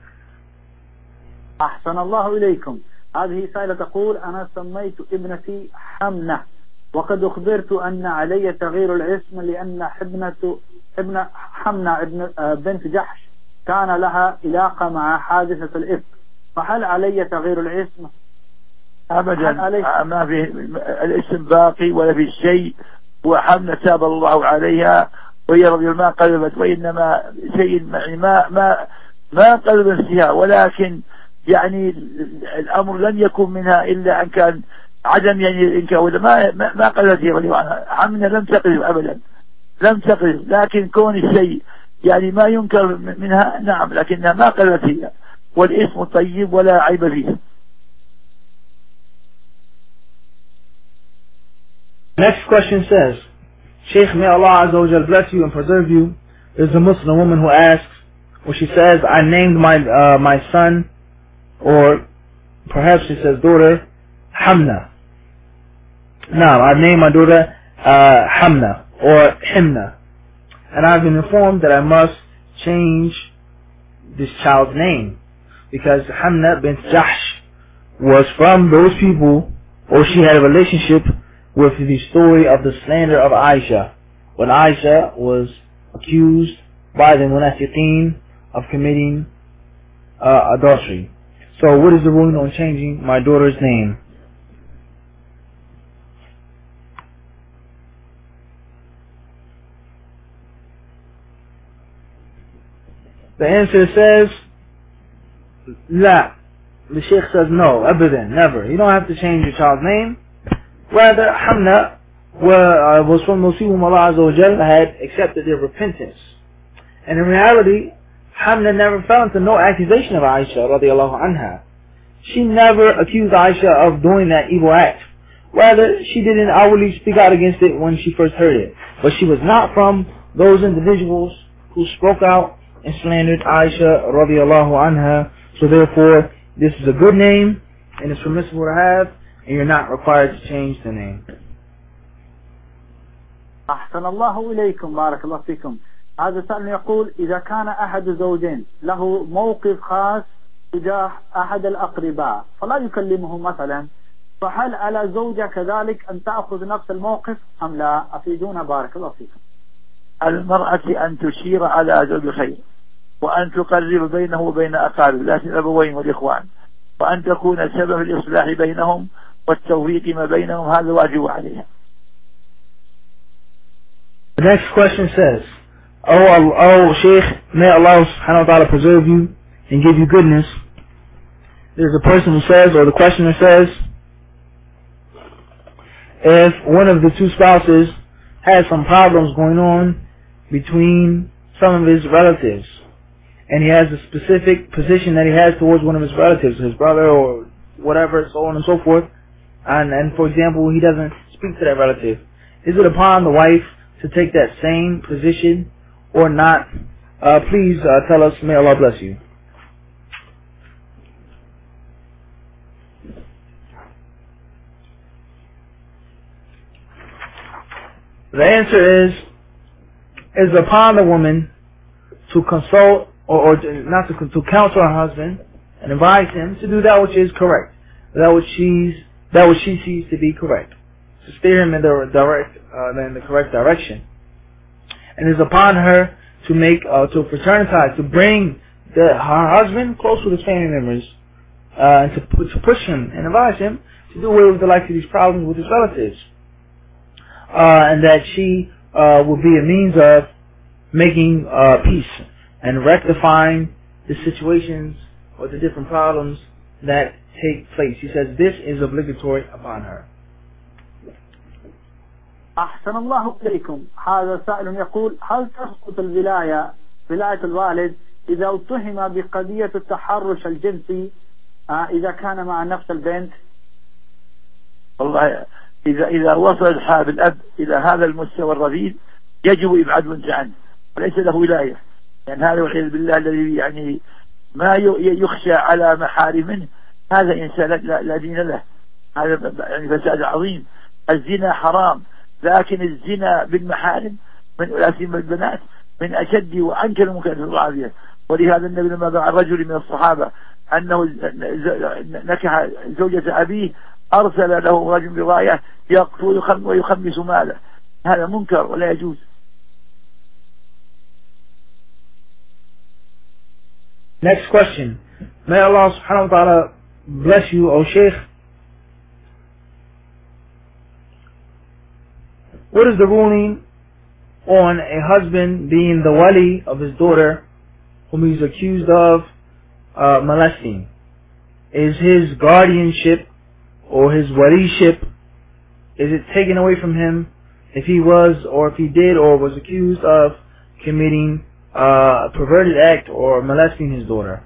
S1: أحسن الله إليكم. هذه سائلة تقول أنا سميت ابنتي حمنة وقد أخبرت أن علي تغيير الاسم لأن حبنة ابن حمنة ابن بنت جحش كان لها علاقة مع حادثة الإفك، فهل علي تغيير الاسم؟
S2: أبدا، ما في الاسم باقي ولا في شيء، وحمنة تاب الله عليها وهي رجل ما قلبت، وإنما شيء ما ما ما قلبت فيها، ولكن يعني الأمر لن يكون منها إلا أن كان عدم يعني إنك ولا ما ما قلت فيها. حمنة لم تقلب أبدا، لم تقلب، لكن كون الشيء يعني ما ينكر منها نعم، لكنها ما قلت فيها، والاسم طيب ولا عيب فيه.
S3: Next question says, Sheikh, may Allah Azza wa Jal bless you and preserve you. There's a Muslim woman who asks, or she says, I named my uh, my son, or perhaps she says daughter, Hamna. Now, I've named my daughter uh, Hamna, or Himna. And I've been informed that I must change this child's name, because Hamna bint Jahsh was from those people, or she had a relationship with the story of the slander of Aisha, when Aisha was accused by the munafiqeen of committing uh, adultery. So what is the ruling on changing my daughter's name? The answer says, La. The Sheikh says no, abadan, never. You don't have to change your child's name. Rather, Hamna were, uh, was from those people whom Allah Azza wa Jalla had accepted their repentance. And in reality, Hamna never fell into no accusation of Aisha radiallahu anha. She never accused Aisha of doing that evil act. Rather, she didn't outwardly speak out against it when she first heard it. But she was not from those individuals who spoke out and slandered Aisha radiallahu anha. So therefore, this is a good name and it's permissible to have, and you're not required to change the name.
S1: أحسن الله إليكم بارك الله فيكم. هذا سائل يقول إذا كان أحد زوجين له موقف خاص تجاه أحد الأقرباء فلا يكلمه مثلا، فهل على زوجة كذلك أن تأخذ نفس الموقف أم لا؟ أفيدونا بارك الله فيكم.
S2: المرأة أن تشير على زوج خير، وأن تقرب بينه وبين أقارب لا الأبوين والإخوان، وأن تكون سبب الإصلاح بينهم والتوفيق ما بينهم، هذا واجب عليها.
S3: The next question says, Oh, oh Shaykh, may Allah subhanahu wa ta'ala preserve you and give you goodness. There's a person who says, or the questioner says, if one of the two spouses has some problems going on between some of his relatives, and he has a specific position that he has towards one of his relatives, his brother or whatever, so on and so forth, and, and for example, he doesn't speak to that relative, is it upon the wife to take that same position or not? Uh, please uh, tell us, may Allah bless you. The answer is, is upon the woman to consult or, or to, not to, to counsel her husband and advise him to do that which is correct, that which she's, that which she sees to be correct, to steer him in the direct, uh, in the correct direction. And it is upon her to make, uh, to fraternize, to bring the, her husband close with his family members, uh, and to, to push him and advise him to do away with the likes of these problems with his relatives. Uh, and that she uh, will be a means of making uh, peace and rectifying the situations or the different problems that take place. He says this is obligatory upon her.
S1: أحسن الله إليكم. هذا سائل يقول هل تسقط الولاية ولاية الوالد إذا اتهم بقضية التحرش الجنسي إذا كان مع نفس البنت؟
S2: والله إذا إذا وصل حال الأب إلى هذا المستوى الرذيل يجب إبعاد البنت عنه وليس له ولاية، يعني هذا والعياذ بالله الذي يعني ما يخشى على محارمه، هذا إنسان لا دين له، هذا يعني فساد عظيم. الزنا حرام، لكن الزنا بالمحارم من لكن البنات من أشد وأنكر المنكرات العافية. ولهذا النبي لما دعا الرجل من الصحابة أنه نكح زوجة أبيه أرسل له رجل بغاية يقتل ويخمس ماله، هذا منكر ولا يجوز.
S3: Next question. May Allah subhanahu wa ta'ala bless you, O Shaykh. What is the ruling on a husband being the wali of his daughter whom he's accused of uh, molesting? Is his guardianship or his waliship, is it taken away from him if he was or if he did or was accused of committing uh, a perverted act or molesting his daughter?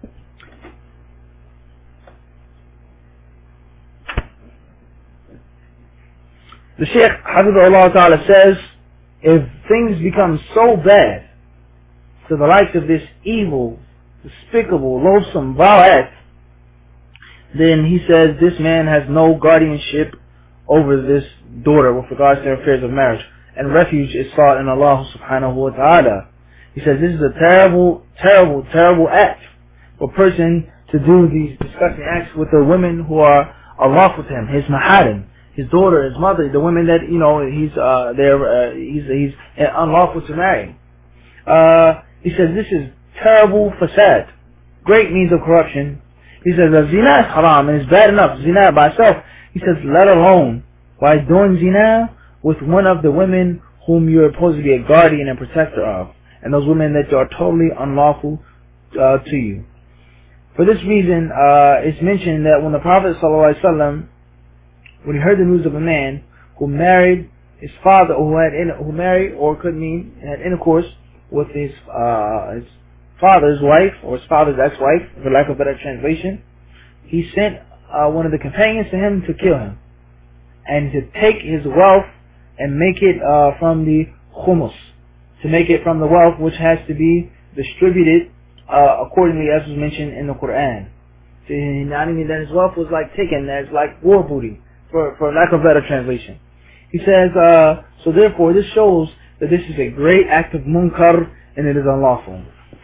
S3: The Shaykh Hafidhullah Ta'ala says, if things become so bad to the likes of this evil, despicable, loathsome, vile act, then he says this man has no guardianship over this daughter with regards to her affairs of marriage, and refuge is sought in Allah subhanahu wa ta'ala. He says this is a terrible, terrible, terrible act for a person to do these disgusting acts with the women who are unlawful to him, his maharim, his daughter, his mother, the women that, you know, he's, uh, they're, uh, he's, he's unlawful to marry. Uh, he says this is terrible fasad, great means of corruption. He says that zina is haram and it's bad enough, zina by itself. He says let alone by doing zina with one of the women whom you're supposed to be a guardian and protector of, and those women that are totally unlawful uh, to you. For this reason, uh, it's mentioned that when the Prophet ﷺ, when he heard the news of a man who married his father, or who had in, who married or could mean had intercourse with his uh, his father's wife, or his father's ex-wife, for lack of a better translation, he sent uh, one of the companions to him to kill him, and to take his wealth and make it uh, from the khumus, to make it from the wealth which has to be distributed uh, accordingly as was mentioned in the Quran. So, not even that his wealth was like taken as like war booty, for, for lack of a better translation. He says, uh, so therefore this shows that this is a great act of munkar and it is unlawful.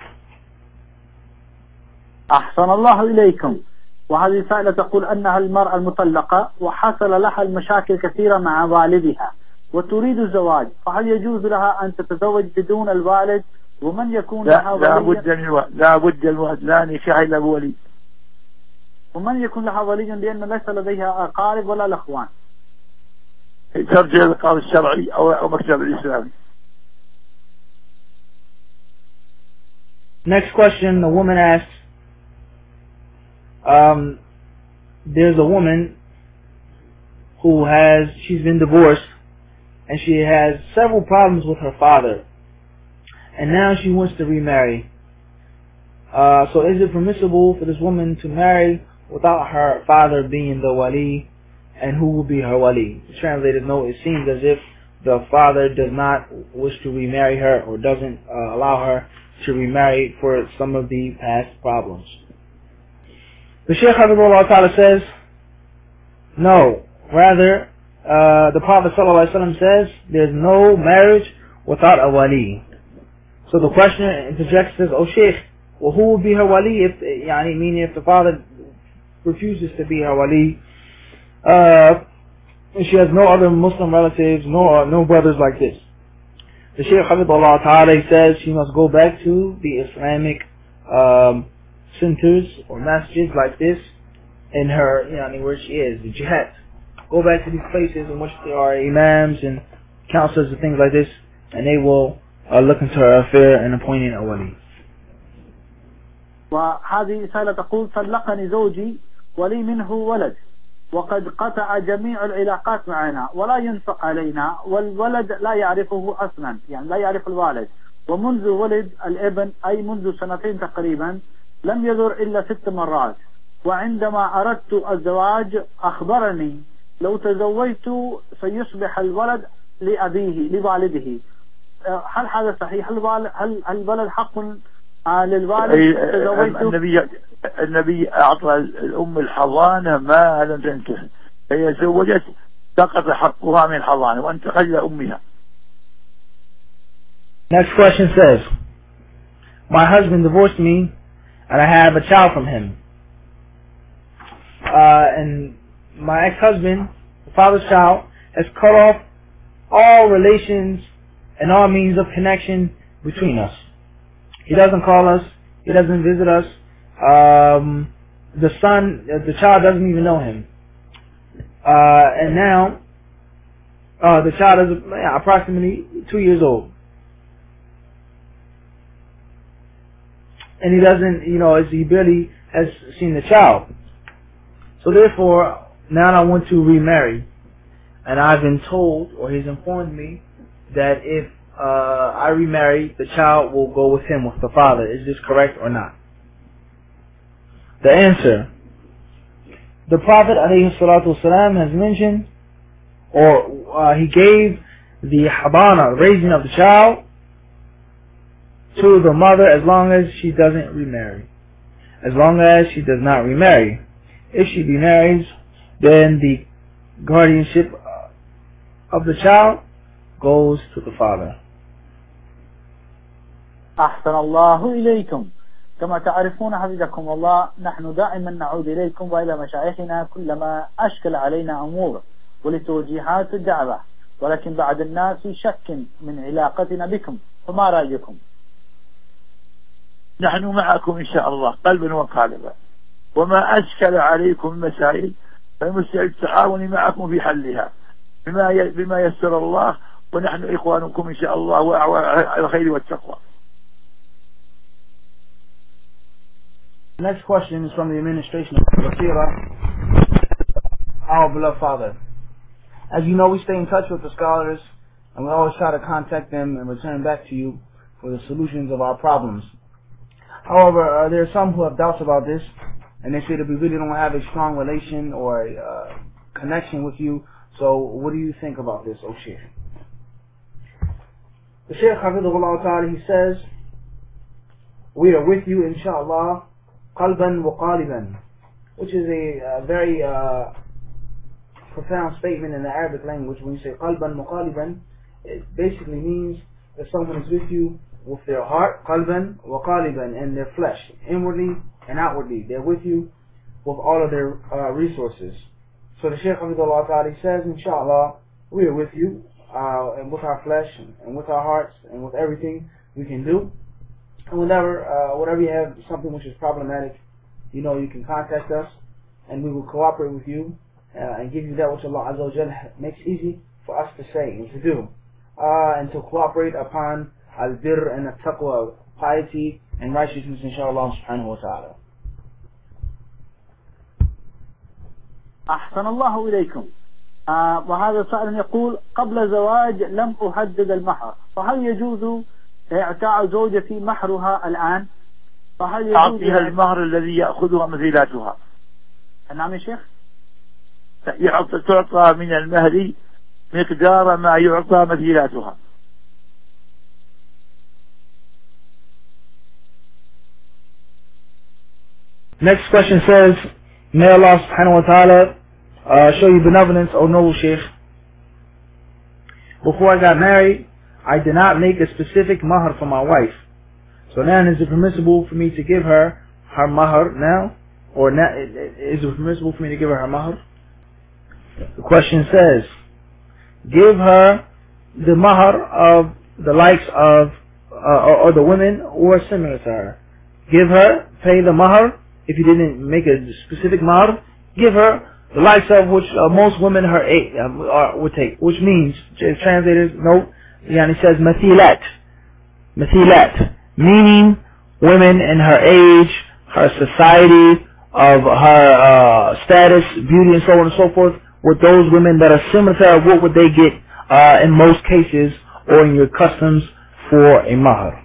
S1: أحسن الله إليكم. وهذه سائلة تقول أنها المرأة المطلقة وحصل لها المشاكل كثيرة مع والدها وتريد الزواج، فهل يجوز لها أن تتزوج بدون الوالد؟ ومن يكون
S2: لا
S1: لها
S2: لا
S1: ولي؟
S2: بد الوالد، لا بد الوالد، لا نكاح إلا بولي.
S1: ومن يكون لها ولي لأن ليس لديها أقارب ولا الأخوان؟
S2: ترجع للقاضي الشرعي أو مكتب الإسلامي.
S3: Next question, the woman asks, um, there's a woman who has, she's been divorced, and she has several problems with her father, and now she wants to remarry. Uh, so is it permissible for this woman to marry without her father being the wali, and who will be her wali? The translators note, it seems as if the father does not wish to remarry her, or doesn't uh, allow her to remarry for some of the past problems. The Shaykh Habibullah Ta'ala says, no, rather, uh, the Prophet Sallallahu Alaihi Wasallam says, there's no marriage without a wali. So the questioner interjects, says, oh Shaykh, well who will be her wali if, yani, meaning if the father refuses to be her wali, uh, and she has no other Muslim relatives, no, no brothers like this. The Shaykh Habibullah Ta'ala says she must go back to the Islamic um, centers or masjids like this in her, you know, where she is, the jihad. Go back to these places in which there are imams and counselors and things like this, and they will uh, look into her affair and appointing a wali.
S1: وهذه رسالة تقول طلقني زوجي ولي منه ولد وقد قطع جميع العلاقات معنا ولا ينفق علينا والولد لا يعرفه أصلا، يعني لا يعرف الوالد، ومنذ ولد الابن أي منذ سنتين تقريبا لم يزور إلا ست مرات، وعندما أردت الزواج أخبرني لو تزوجت سيصبح الولد لأبيه لوالده. هل هذا صحيح؟ هل الولد حق للوالد؟
S2: النبي النبي أعطى الأم الحضانة ما لم تنكح، هي زوجت سقط حقها من الحضانة وانتقل إلى أمها.
S3: Next question says, my husband divorced me and I have a child from him. Uh, and my ex-husband, the father's child, has cut off all relations and all means of connection between us. He doesn't call us, he doesn't visit us, um, the son, the child doesn't even know him. Uh, and now, uh, the child is yeah, approximately two years old. And he doesn't, you know, he barely has seen the child. So therefore, now I want to remarry. And I've been told, or he's informed me, that if uh, I remarry, the child will go with him, with the father. Is this correct or not? The answer, the Prophet ﷺ has mentioned, or uh, he gave the habana, raising of the child, to the mother as long as she doesn't remarry. As long as she does not remarry. If she remarries, then the guardianship of the child goes to the father.
S1: أحسن الله إليكم. كما تعرفون حفظكم الله نحن دائما نعود إليكم وإلى مشايخنا كلما أشكل علينا أمور ولتوجيهات الدعوة، ولكن بعض الناس في شك من علاقتنا بكم، فما رأيكم؟
S2: نحن معكم إن شاء الله قلبا وقالبا، وما أشكل عليكم مسائل فمستعد التعاون معكم في حلها بما بما يسر الله، ونحن إخوانكم إن شاء الله وعلى الخير والتقوى.
S3: The next question is from the administration of Basira, our beloved father. As you know, we stay in touch with the scholars, and we always try to contact them and return back to you for the solutions of our problems. However, uh, there are some who have doubts about this, and they say that we really don't have a strong relation or a uh, connection with you. So what do you think about this, O Shaykh? The Shaykh Hafidhullah Ta'ala, he says, we are with you, inshallah, qalban wa qaliban, which is a, a very uh, profound statement in the Arabic language. When you say qalban wa qaliban, it basically means that someone is with you with their heart, qalban wa qaliban, and their flesh, inwardly and outwardly. They're with you with all of their uh, resources. So the Shaykh Hafidhullah Ta'ala says, inshallah, we are with you, uh, and with our flesh, and with our hearts, and with everything we can do. And whenever, uh, whatever you have, something which is problematic, you know, you can contact us, and we will cooperate with you, uh, and give you that which Allah Azza wa Jalla makes easy for us to say and to do, uh, and to cooperate upon al-birr and al-taqwa, piety and righteousness, inshallah subhanahu wa ta'ala.
S2: أحسن الله إليكم. آه وهذا سائل يقول قبل زواج لم أحدد المهر، فهل يجوز إعطاء زوجتي مهرها الآن؟ فهل يجوز أعطيها المهر الذي يأخذها مثيلاتها؟ نعم يا شيخ. تعطى من المهر مقدار ما يعطى مثيلاتها.
S3: Next question says, may Allah subhanahu wa ta'ala uh, show you benevolence, O noble Shaykh. Before I got married, I did not make a specific mahar for my wife. So now is it permissible for me to give her her mahar now? Or now, is it permissible for me to give her her mahar? The question says, give her the mahar of the likes of, uh, or, or the women who are similar to her. Give her, pay the mahar. If you didn't make a specific mahar, give her the likes of which uh, most women her age um, are, would take. Which means, translators note, Yani says mathilat, mathilat, meaning women in her age, her society, of her uh, status, beauty, and so on and so forth. With those women that are similar to her, what would they get uh, in most cases or in your customs for a mahar?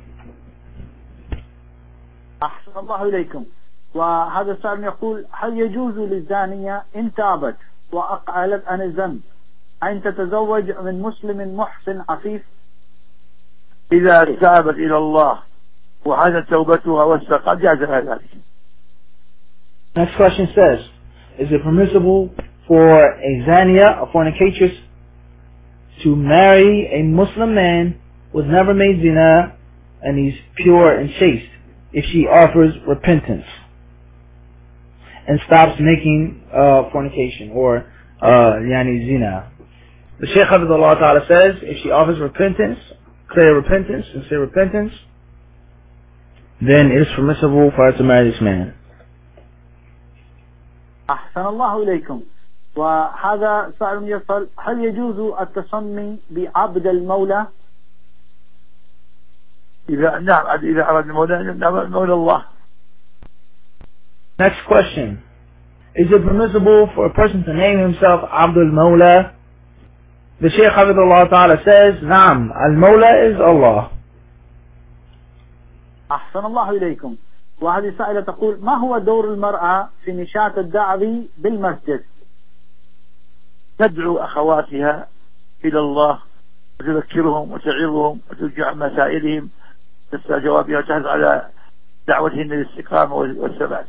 S2: أحسن الله إليكم. وهذا السؤال يقول هل يجوز للزانية إن تابت وأقعلت عن الذنب أن تتزوج من مسلم محسن عفيف؟ إذا تابت إلى الله وحدث توبتها واستقامت جاز ذلك.
S3: Next question says, is it permissible for a zania, a fornicatrix, to marry a Muslim man who has never made zina and he's pure and chaste if she offers repentance and stops making uh, fornication or uh, yani zina? The Shaykh Hafidhullah Ta'ala says, if she offers repentance, clear repentance, sincere repentance, then it is permissible for her to marry this man.
S2: أحسن الله إليكم. وهذا سؤال يسأل هل يجوز التسمي بعبد المولى؟ إذا نعم إذا أراد المولى نعم مولى الله.
S3: Next question. Is it permissible for a person to name himself Abdul Mawla? The Shaykh Hafidhullah Ta'ala says, Naam, Al-Mawla is Allah.
S2: أحسن الله إليكم. وهذه سائلة تقول ما هو دور المرأة في نشاط الدعوة بالمسجد؟ تدعو أخواتها إلى الله وتذكرهم وتعظهم وترجع مسائلهم تسأل جوابها وتحرص على دعوتهن للاستقامة والثبات.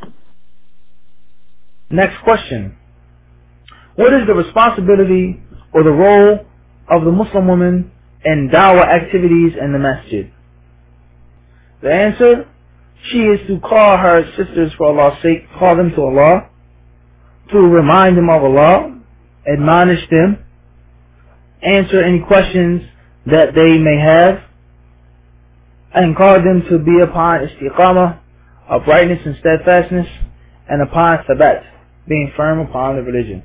S3: Next question. What is the responsibility or the role of the Muslim woman in da'wah activities in the masjid? The answer, she is to call her sisters for Allah's sake, call them to Allah, to remind them of Allah, admonish them, answer any questions that they may have, and call them to be upon istiqamah, uprightness and steadfastness, and upon thabat, being firm upon the religion.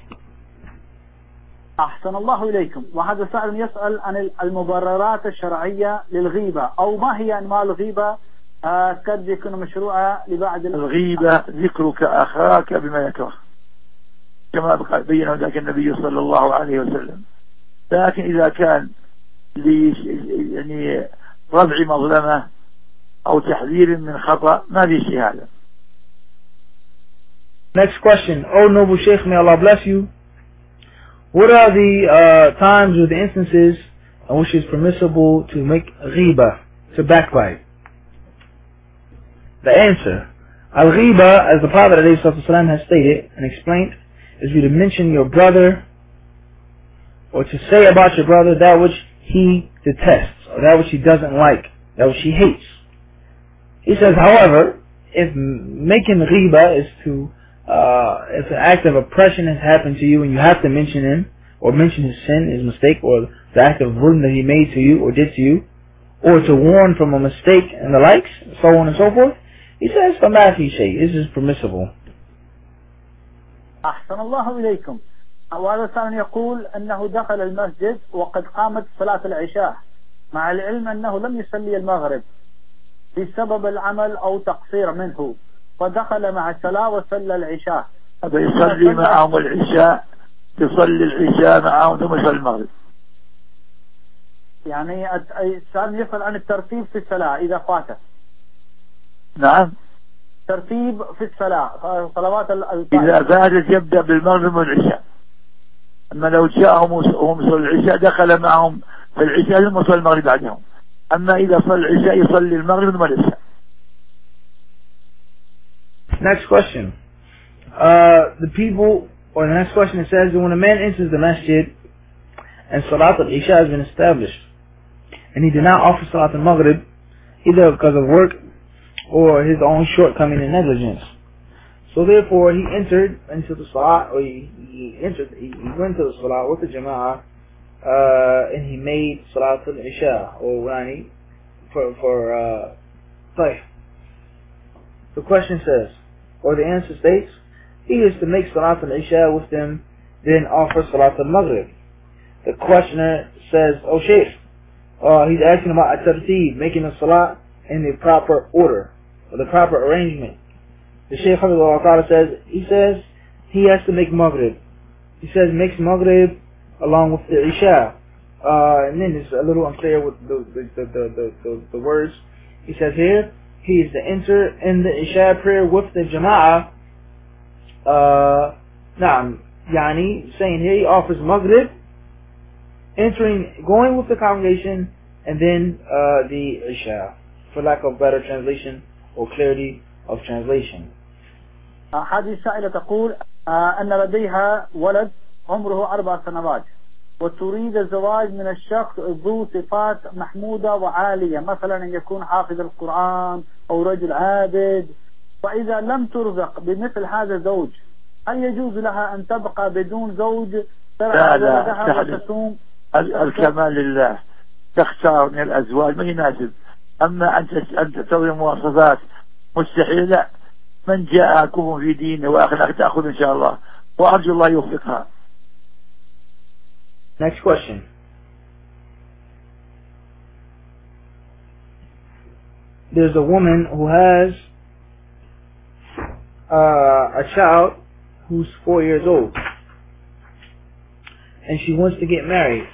S2: أحسن الله إليكم. وهذا سائل يسأل عن المبررات الشرعية للغيبة أو ما هي أنواع الغيبة قد يكون مشروعة لبعض الغيبة ذكرك أخاك بما يكره كما بينه ذلك النبي صلى الله عليه وسلم. لكن إذا كان لي يعني رفع مظلمة أو تحذير من خطأ، ما في شيء هذا.
S3: Next question. Oh, noble Sheikh, may Allah bless you. What are the uh, times or the instances in which it's permissible to make ghiba, to backbite? The answer. Al-ghiba, as the Prophet ﷺ has stated and explained, is you to mention your brother or to say about your brother that which he detests or that which he doesn't like, that which he hates. He says, however, if making ghiba is to, uh, if an act of oppression has happened to you and you have to mention him or mention his sin, his mistake, or the act of zulm that he made to you or did to you, or to warn from a mistake and the likes, so on and so forth, he says, فَمَا فِي شَيْءٍ, this is permissible.
S1: أحسن الله إليكم. وهذا الثاني يقول أنه دخل المسجد وقد قامت صلاة العشاء مع العلم أنه لم يصلي المغرب بسبب العمل أو تقصير منه، فدخل مع الصلاة وصلى العشاء.
S2: هذا يصلي معهم العشاء، يصلي العشاء معهم ثم يصلي المغرب.
S1: يعني الإنسان يسأل عن الترتيب في الصلاة إذا فاته. نعم. ترتيب في الصلاة، صلوات الفاتحة.
S2: إذا فاتت يبدأ بالمغرب والعشاء. أما لو جاءهم وهم يصلي العشاء دخل معهم في العشاء ثم يصلي المغرب بعدهم. أما إذا صلى العشاء يصلي المغرب ثم العشاء.
S3: Next question. Uh, the people, or the next question, it says that when a man enters the masjid and Salat al-Isha has been established and he did not offer Salat al-Maghrib either because of work or his own shortcoming and negligence, so therefore he entered into the Salat, or he, he entered, he, he went to the Salat with the Jama'ah, uh, and he made Salat al-Isha, or Rani, for, for, uh, طيب. The question says, or the answer states, he is to make Salat al-Isha with them, then offer Salat al-Maghrib. The questioner says, oh Shaykh, uh, he's asking about at-tartib, making the Salat in the proper order, or the proper arrangement. The Shaykh Hafidhullah says, he says, he has to make Maghrib. He says, makes Maghrib along with the Isha. Uh, and then it's a little unclear with the, the, the, the, the, the words. He says here, he is to enter in the Isha prayer with the Jama'ah. Uh, Naam, Yani, saying here he offers Maghrib, entering, going with the congregation, and then uh, the Isha, for lack of better translation or clarity of translation.
S1: هذه السائلة تقول أن لديها ولد عمره أربع سنوات وتريد الزواج من الشخص ذو صفات محمودة وعالية، مثلا أن يكون حافظ القرآن أو رجل عابد، وإذا لم ترزق بمثل هذا الزوج هل يجوز لها أن تبقى بدون زوج
S2: لا لا وتصوم؟ الكمال لله، تختار من الأزواج ما يناسب. أما أنت أنت تروي مواصفات مستحيل، لا، من جاءكم في دينه وأخلاق تأخذ إن شاء الله، وأرجو الله يوفقها.
S3: Next question. There's a woman who has uh, a child who's four years old, and she wants to get married,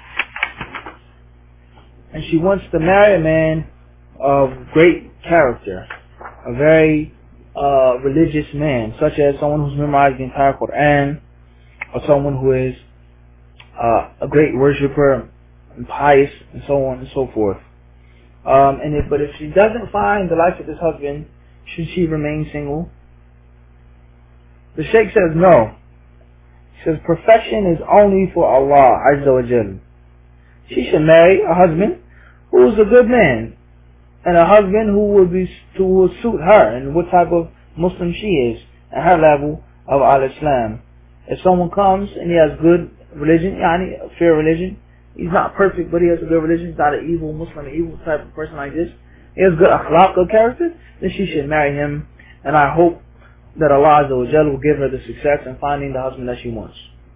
S3: and she wants to marry a man of great character, a very uh, religious man, such as someone who's memorized the entire Quran, or someone who is uh, a great worshipper and pious, and so on and so forth. Um, and if, but if she doesn't find the likes of this husband, should she remain single? The Sheikh says no. He says perfection is only for Allah Azza wa Jal. She should marry a husband who is a good man, and a husband who will be who will suit her and what type of Muslim she is and her level of al-Islam. If someone comes and he has good religion, yani a fair religion, he's not perfect, but he has a good religion, he's not an evil Muslim, an evil type of person like this, he has good akhlaq, good character, then she should marry him, and I hope that Allah Azza wa Jalla will give her the success in finding the husband that she wants.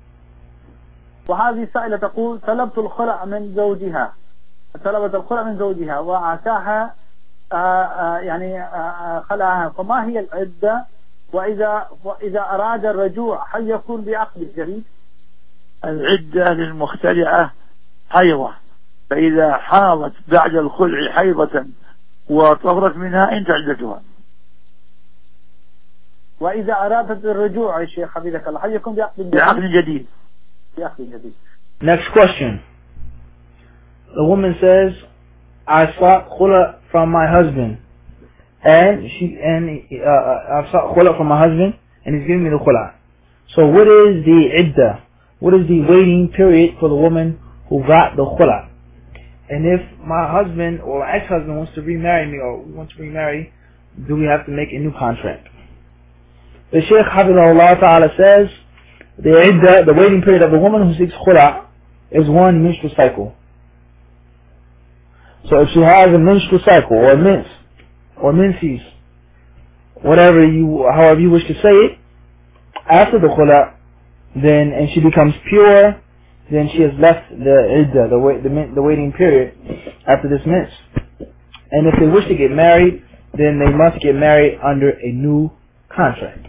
S1: وهذه سائلة تقول طلبت الخلع من زوجها طلبت الخلع من زوجها وعساها يعني خلعها، فما هي العدة؟ وإذا وإذا أراد الرجوع هل يكون بعقد جديد؟
S2: العدة للمخترعة حيضة، فإذا حاضت بعد الخلع حيضة وطهرت منها انت عدتها.
S1: وإذا أرادت الرجوع يا شيخ حفظك الله هل يكون بعقد جديد؟
S2: بعقد جديد.
S1: بعقد جديد.
S3: Next question. The woman says, I sought khula from my husband, and she and uh, I sought khula from my husband, and he's giving me the khula. So what is the iddah? What is the waiting period for the woman who got the khula? And if my husband or ex-husband wants to remarry me or wants to remarry, do we have to make a new contract? The Shaykh Hafidhahullah Ta'ala says, the iddah, the waiting period of the woman who seeks khula is one menstrual cycle. So if she has a menstrual cycle or mens or menses, whatever you, however you wish to say it, after the khula, then and she becomes pure, then she has left the iddah, the wait, the, the waiting period after this mens. And if they wish to get married, then they must get married under a new contract.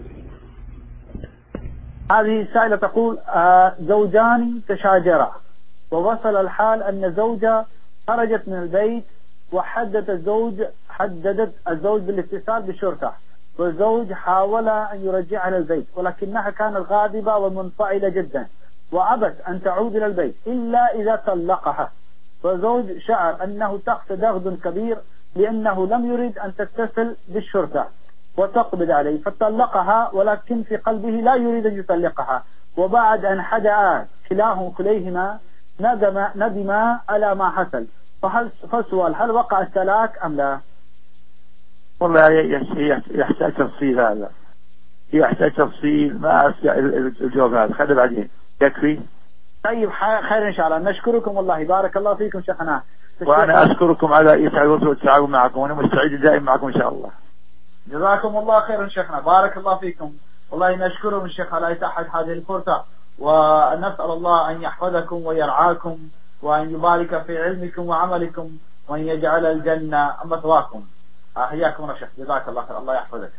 S1: هذه السائلة تقول آه زوجان تشاجرا ووصل الحال أن زوجة خرجت من البيت وحددت الزوج حددت الزوج بالاتصال بالشرطة والزوج حاول أن يرجعها إلى البيت ولكنها كانت غاضبة ومنفعلة جدا وأبت أن تعود إلى البيت إلا إذا طلقها فالزوج شعر أنه تحت ضغط كبير لأنه لم يريد أن تتصل بالشرطة وتقبض عليه فطلقها ولكن في قلبه لا يريد أن يطلقها وبعد أن حدأ كلاهما كليهما ندم ندم على ما حصل فهل فالسؤال هل وقع الطلاق أم لا؟
S2: والله يحتاج تفصيل هذا يحتاج تفصيل ما أستطيع الجواب هذا خلي بعدين يكفي.
S1: طيب خير إن شاء الله نشكركم والله بارك الله فيكم شيخنا.
S2: وأنا أشكركم على يسعد والتعاون معكم وأنا مستعد دائما معكم إن شاء الله.
S1: جزاكم الله خيرا شيخنا بارك الله فيكم والله نشكرهم الشيخ على إتاحة هذه الفرصة ونسأل الله أن يحفظكم ويرعاكم وأن يبارك في علمكم وعملكم وأن يجعل الجنة مثواكم. أحياكم الله شيخ جزاك الله خير الله يحفظك.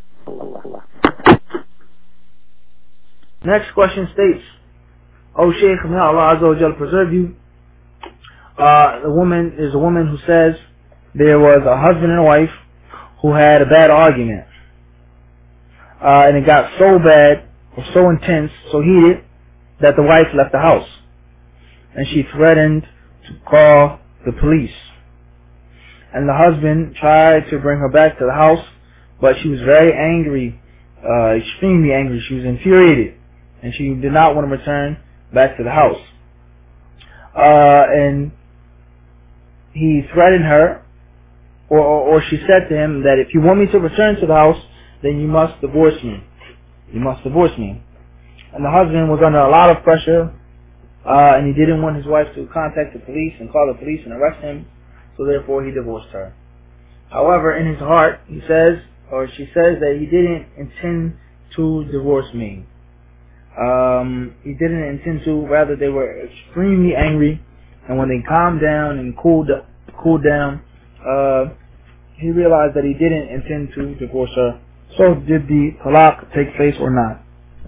S3: Next question states, O Shaykh, may Allah Azza wa Jal preserve you. Uh, the woman is a woman who says there was a husband and a wife who had a bad argument. Uh, and it got so bad, or so intense, so heated, that the wife left the house. And she threatened to call the police. And the husband tried to bring her back to the house, but she was very angry, uh, extremely angry. She was infuriated. And she did not want to return back to the house. Uh, and he threatened her, or, or, or she said to him that if you want me to return to the house, then you must divorce me. You must divorce me. And the husband was under a lot of pressure, uh, and he didn't want his wife to contact the police and call the police and arrest him, so therefore he divorced her. However, in his heart, he says, or she says that he didn't intend to divorce me. Um, he didn't intend to, rather they were extremely angry, and when they calmed down and cooled, cooled down, uh, he realized that he didn't intend to divorce her. So did the talaq take place or not?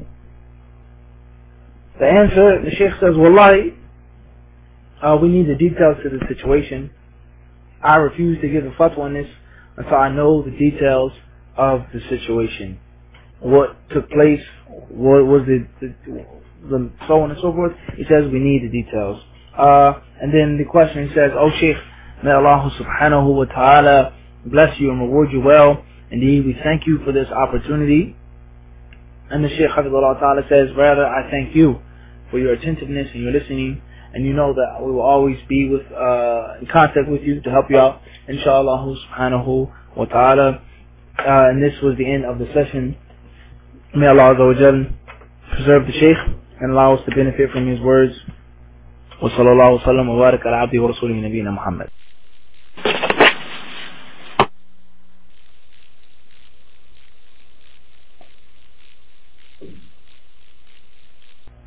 S3: The answer, the Sheikh says, Wallahi, uh, we need the details to the situation. I refuse to give a fatwa on this until I know the details of the situation. What took place, what was it, the, the, so on and so forth. He says we need the details. Uh, and then the question says, Oh Shaykh, may Allah subhanahu wa ta'ala bless you and reward you well. Indeed, we thank you for this opportunity. And the Shaykh Hafidhullah Ta'ala says, rather, I thank you for your attentiveness and your listening. And you know that we will always be with, uh, in contact with you to help you out. Inshallah subhanahu wa ta'ala. Uh, and this was the end of the session. May Allah Azza wa Jal preserve the Shaykh and allow us to benefit from his words. Wa sallallahu wa sallam wa barak ala abdi wa rasulihi nabiyina Muhammad.